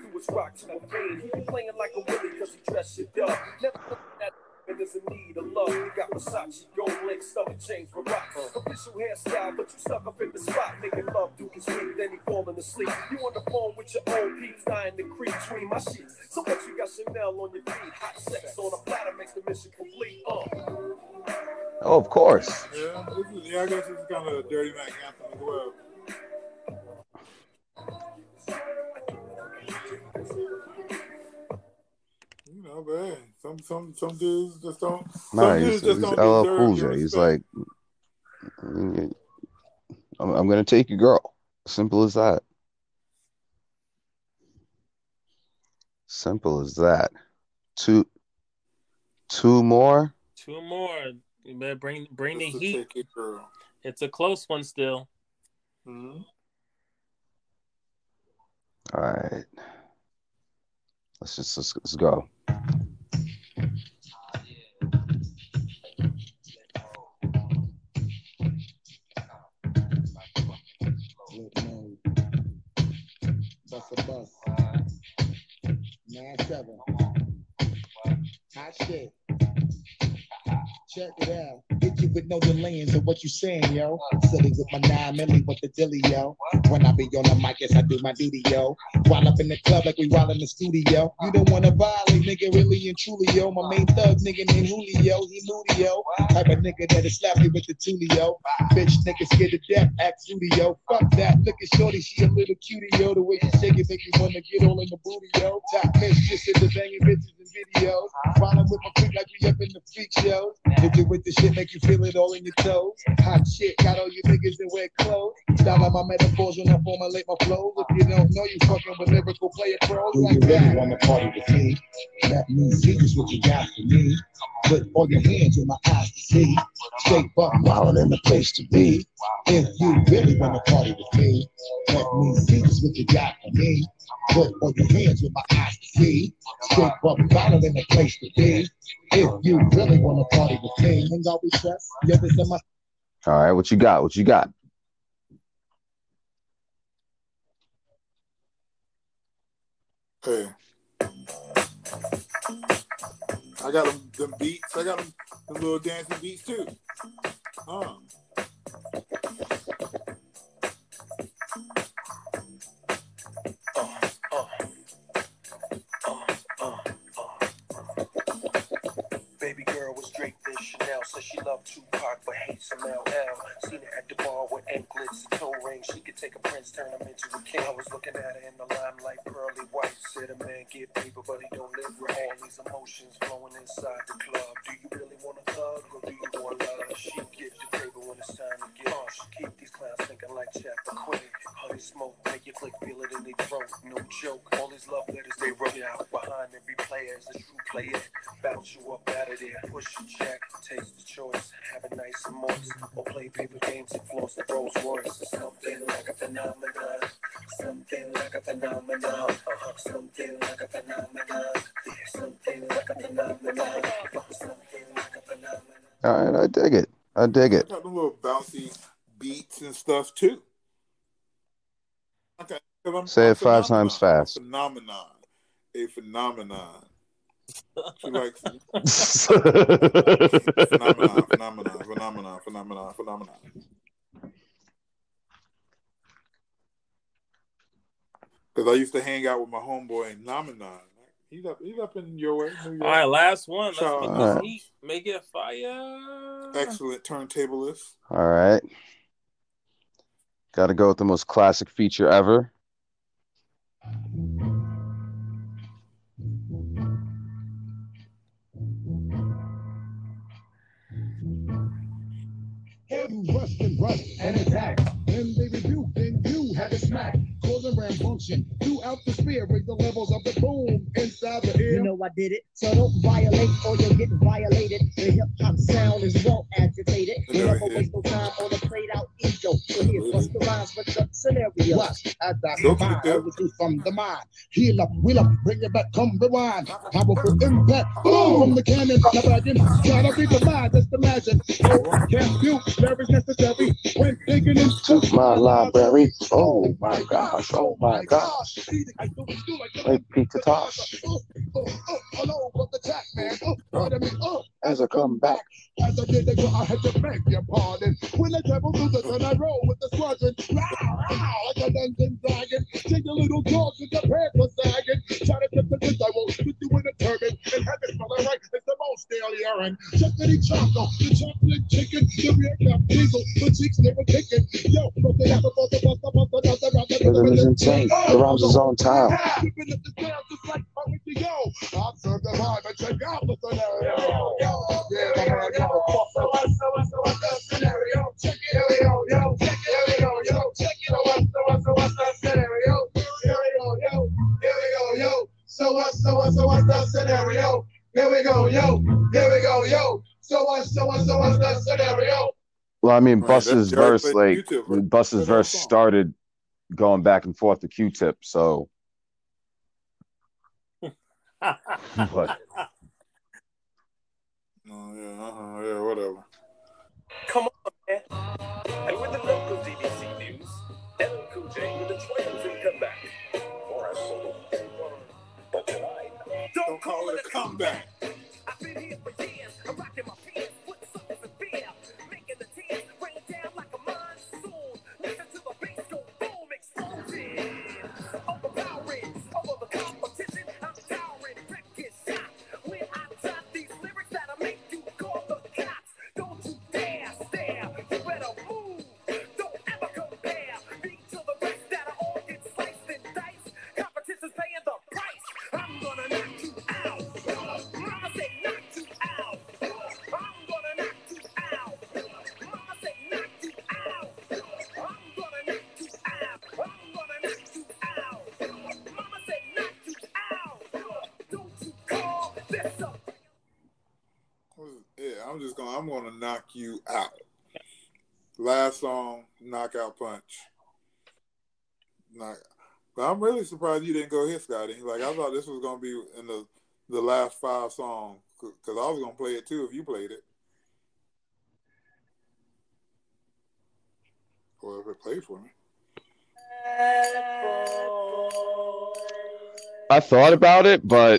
There's a need of love. You got Versace, gold link, stomach chains for rocks. Official hairstyle, but you stuck up in the spot, making love, Duke is sweet, then he falling asleep. You on the phone with your own peeps, dying to creep between my sheets. So what you got Chanel on your feet? Hot sex on a platter makes the mission complete. Uh. Oh, of course. Yeah, this is, yeah. I guess it's kind of a dirty Mac anthem as well. You know, but hey, some some some dudes just don't. Some Nah, dudes he's, just he's don't L L deserve Cool your J. He's respect. like, I'm, I'm gonna take your girl. Simple as that. Simple as that. Two, two more. Two more. You better bring bring the Just to heat. take your girl. It's a close one still. Mm-hmm. All right. Let's just let's, let's go. bus. nine seven. Hot shit. Check it out. Hit you with no delaying of what you saying, yo. Silly with my nine milli with the dilly, yo. When I be on the mic, yes, I do my duty, yo. While up in the club like we while in the studio. You don't wanna violate, nigga, really and truly, yo. My main thug, nigga named Julio, he moody, yo. Type of nigga that'll slap you with the tulio. Bitch, nigga scared to death, act fruity, yo. Fuck that, look at shorty, she a little cutie, yo. The way she shake it make you wanna get all in the booty, yo. Top bitch, just in the banging bitches and videos. Riding with my freak like we up in the freak shows. Hit you with the shit, make you feel it all in your toes. Hot shit, got all you niggas in wet clothes. Style out my metaphors when I formulate my flows. If you don't know, you fucking with lyrical player pros. Do you really want to party with me? That means see just what you got for me. Put all your hands in my eyes to see. Straight buck wild in the place to be. If you really want to party with me, that means see just what you got for me. Put all your hands in my eyes to see. Straight buck wild in the place to be. If you really want to party with me, hang out with us. Yeah, this is my. All right, what you got? What you got? Hey, I got them, them beats. I got them, them little dancing beats too. Huh. Baby girl was draped in Chanel, said she loved Tupac but hates some L L. Seen her at the bar with anklets and toe rings. She could take a prince, turn him into a king. I was looking at her in the limelight, pearly white. Said a man get paper, but he don't live with all these emotions flowing inside the club. Do you really want a thug or do you want love? She get the paper when it's time to get on. She keep these clowns thinking like Chapter Quinn. Honey smoke, make your click feel it in their throat. No joke, all these love letters they wrote out. Behind every player is a true player. Bounce you up out of there, push your jack, taste the choice, have it nice and moist, or play paper games and floss the Rolls Royce. Something like a phenomenon, something like a phenomenon, uh-huh. Something like a phenomenon, something like a phenomenon, something like a phenomenon. All right, I dig it. I dig it. I got the little bouncy beats and stuff too. Okay, I'm, Say I'm it five phenomenon, times fast. A phenomenon, a phenomenon. She likes phenomenon, phenomenon, phenomenon, phenomenon, phenomenon. Because I used to hang out with my homeboy Nomenon. He's up, he's up in your way. New York. All right, last one. Let's Shout make out. this All right. heat. Make it fire. Excellent turntablist. All right. Got to go with the most classic feature ever. You rust and rust and attack. When they rebuke, then you had to smack. Causing rambunctious throughout the sphere. Raise the levels of the boom inside the ear. You know I did it, so don't violate or you'll get violated. The hip hop sound is well agitated. You never waste no time on a played out ego. So here's what's the rhymes with the scenario. Watch as I combine everything from the mind. Heal up, wheel up, bring it back, come rewind. Powerful impact, boom from the cannon. Now bagging, gotta be the mind, just imagine. Oh, can't do, there is necessary when digging into my library. Oh my gosh, oh my gosh. Like Pizza Tosh. Hello, from the track, man. Pardon me, As I come back. As I did, I had to beg your pardon. When I travel through the sun, I roll with the squadron. Row, row, like a dungeon dragon. Take a little dog with the pants for sagging. Try to get the good, I won't put you in a turban. And have it for the right, it's the most stale urine. Chocolate choco, the chocolate chicken, the real cap diesel, the cheeks never kicking. Yo, but they have a bust, bust, bust, bust, bust, bust, Rhythm is insane. The rhymes is on time. Whipping up the sound just like how would you go? I'll serve the vibe and check out the scenario. Yeah, my man, yo. So what, so what, so what's the scenario? Check it, here we go, yo. Check it, here we go, yo. Check it, so what, so what, so what's the scenario? Here we go, yo. Here we go, yo. So what, so what, so what's the scenario? Here we go, yo. Here we go, yo. So what, so what, so what's the scenario? Well, I mean, Right, Busta's that's Jared verse, played like, YouTube, right? Busta's verse started going back and forth to Q-Tip, so. But Oh, yeah, uh-huh, yeah, whatever. Come on, man. And with the local D B C news, L Cool J with a triumphant comeback. For a Fuck that. I've been here for years. I'm rocking my pants, putting souls in fear, making the tears rain down like a monsoon. Listen to the bass go boom, exploding, overpowering over the competition. I'm towering, wreck get shot. When I drop these lyrics that'll make you call the cops. Don't you dare stare. You better move. Don't ever compare me to the rest that'll all get sliced and diced. Competition's paying the price. I'm gonna knock you out. Mama say knock you out. I'm gonna knock you out. Mama say knock you out. I'm gonna knock you out. I'm gonna knock you out. Mama say knock you out. Don't you call this a Yeah, I'm just gonna I'm gonna knock you out. Last song, Knockout Punch. Knock. But I'm really surprised you didn't go hit, Scotty. Like I thought this was gonna be in the the last five songs because I was gonna play it too if you played it, or if it played for me. I thought about it, but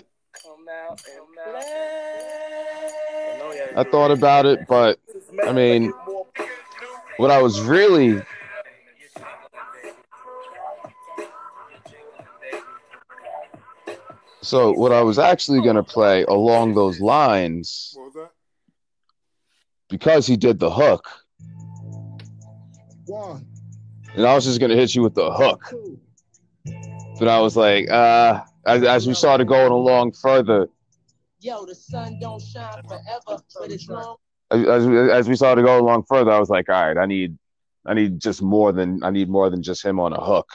I thought about it, but I mean, what I was really so what I was actually going to play along those lines, What was that? because he did the hook, One, and I was just going to hit you with the hook. two, But I was like, uh, as, as we started going along further, Yo, the sun don't shine forever, but it's long. as, as, we- as we started going along further, I was like, all right, I need, I need just more than, I need more than just him on a hook.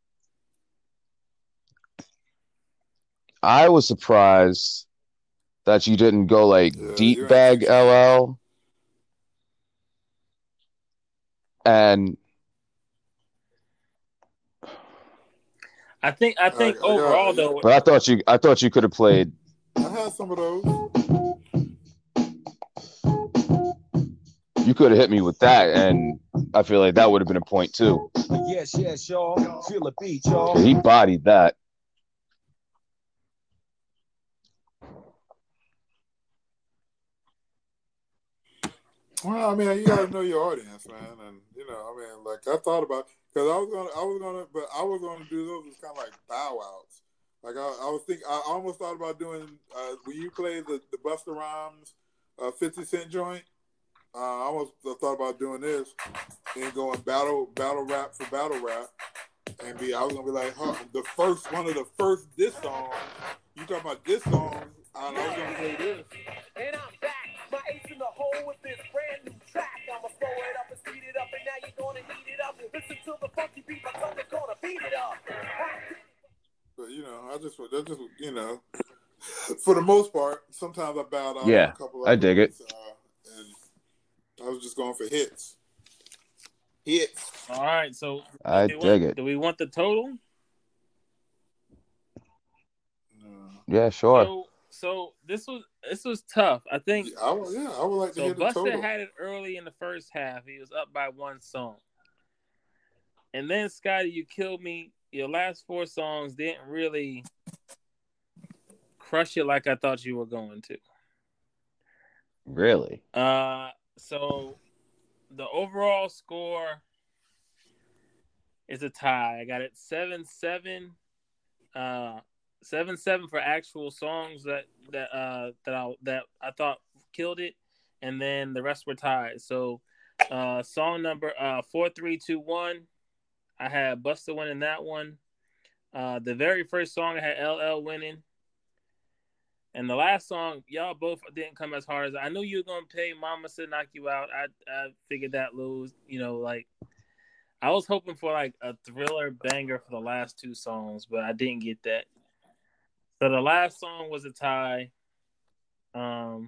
I was surprised that you didn't go like Yeah, deep you ain't bag too L L and I think I think I- I got- overall though, but I thought you I thought you could have played. I had some of those. You could have hit me with that, and I feel like that would have been a point too. Yes, yes, y'all. Feel the beat, y'all. He bodied that. Well, I mean, you gotta know your audience, man, and you know, I mean, like I thought about because I was gonna, I was gonna, but I was gonna do those as kind of like bow outs. Like I, I was thinking, I almost thought about doing uh, when you play the the Busta Rhymes uh, fifty Cent joint. Uh, I almost thought about doing this and going battle battle rap for battle rap, and be I was gonna be like, huh, the first one of the first diss songs. You talking about diss songs? And I was gonna play this. And I'm back, my ace in the hole with this brand new track. I'ma slow it up and speed it up, and now you're gonna heat it up. Listen to the funky beat, my tongue is gonna beat it up. But you know, I just, that just, you know, for the most part, sometimes I bowed out. Yeah, on a couple I dig it. Uh, and I was just going for hits. Hits. all right. So I do we dig want- it. Do we want the total? Yeah, sure. So, so this was this was tough. I think. I would, yeah, I would like to So hear the Busta total. had it early in the first half. He was up by one song, and then Scotty, you killed me. Your last four songs didn't really crush it like I thought you were going to. Really? Uh, so the overall score is a tie. I got it seven seven. Uh, seven seven for actual songs that that uh that I that I thought killed it, and then the rest were tied. So, uh, song number uh four three two one. I had Busta winning that one. Uh, the very first song I had L L winning. And the last song, y'all both didn't come as hard as I knew you were gonna play Mama Said Knock You Out. I I figured that lose, you know, like I was hoping for like a thriller banger for the last two songs, but I didn't get that. So the last song was a tie. Um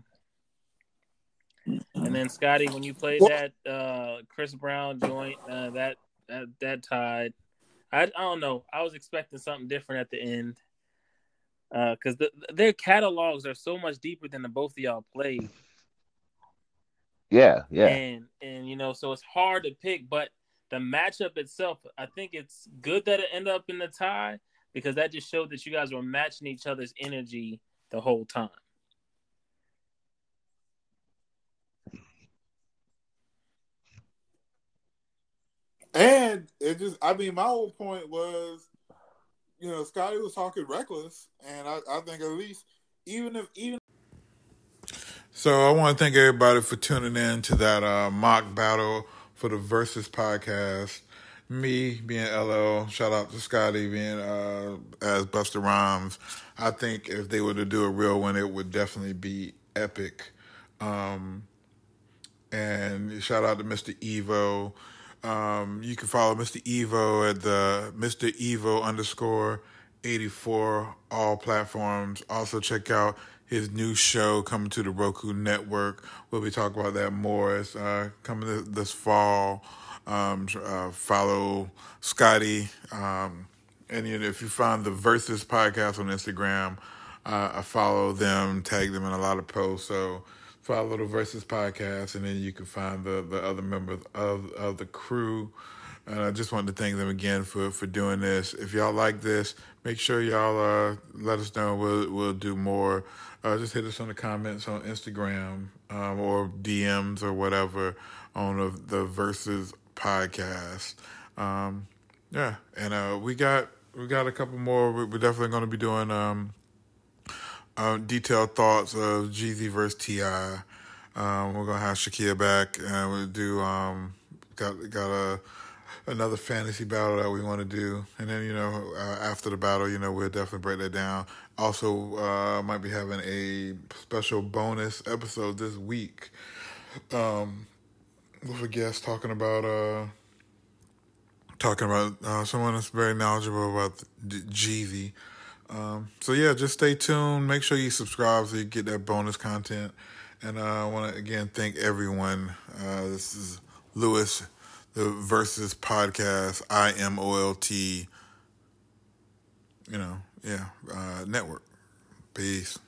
and then Scotty, when you played that uh Chris Brown joint, uh, that that that tied. I, I don't know. I was expecting something different at the end. Because uh, the, their catalogs are so much deeper than the both of y'all played. Yeah, yeah. And, and, you know, so it's hard to pick. But the matchup itself, I think it's good that it ended up in the tie because that just showed that you guys were matching each other's energy the whole time. And it just, I mean, my whole point was, you know, Scotty was talking reckless, and I, I think at least, even if, even. So I want to thank everybody for tuning in to that uh, mock battle for the Versus podcast. Me being L L, shout out to Scotty being uh, as Busta Rhymes. I think if they were to do a real one, it would definitely be epic. Um, and shout out to Mister Evo. Um, you can follow Mister Evo at the Mister Evo underscore eighty-four, all platforms. Also check out his new show coming to the Roku network. We'll be talking about that more. It's uh, coming this, this fall. Um, uh, follow Scotty. Um, and you know, if you find the Versus podcast on Instagram, uh, I follow them, tag them in a lot of posts. So follow the Versus podcast, and then you can find the, the other members of, of the crew. And I just wanted to thank them again for, for doing this. If y'all like this, make sure y'all uh, let us know. We'll we'll do more. Uh, just hit us on the comments on Instagram um, or D Ms or whatever on the, the Versus podcast. Um, yeah, and uh, we got we got a couple more. We're definitely going to be doing um, uh, detailed thoughts of Jeezy versus T I. Um, we're gonna have Shakia back, and we'll do um, got got a. another fantasy battle that we want to do. And then, you know, uh, after the battle, you know, we'll definitely break that down. Also, uh, might be having a special bonus episode this week um, with a guest talking about uh, talking about uh, someone that's very knowledgeable about Jeezy. Um, so, yeah, just stay tuned. Make sure you subscribe so you get that bonus content. And uh, I want to, again, thank everyone. Uh, this is Lewis, the Versus podcast, I M O L T, you know, yeah, uh, network. Peace.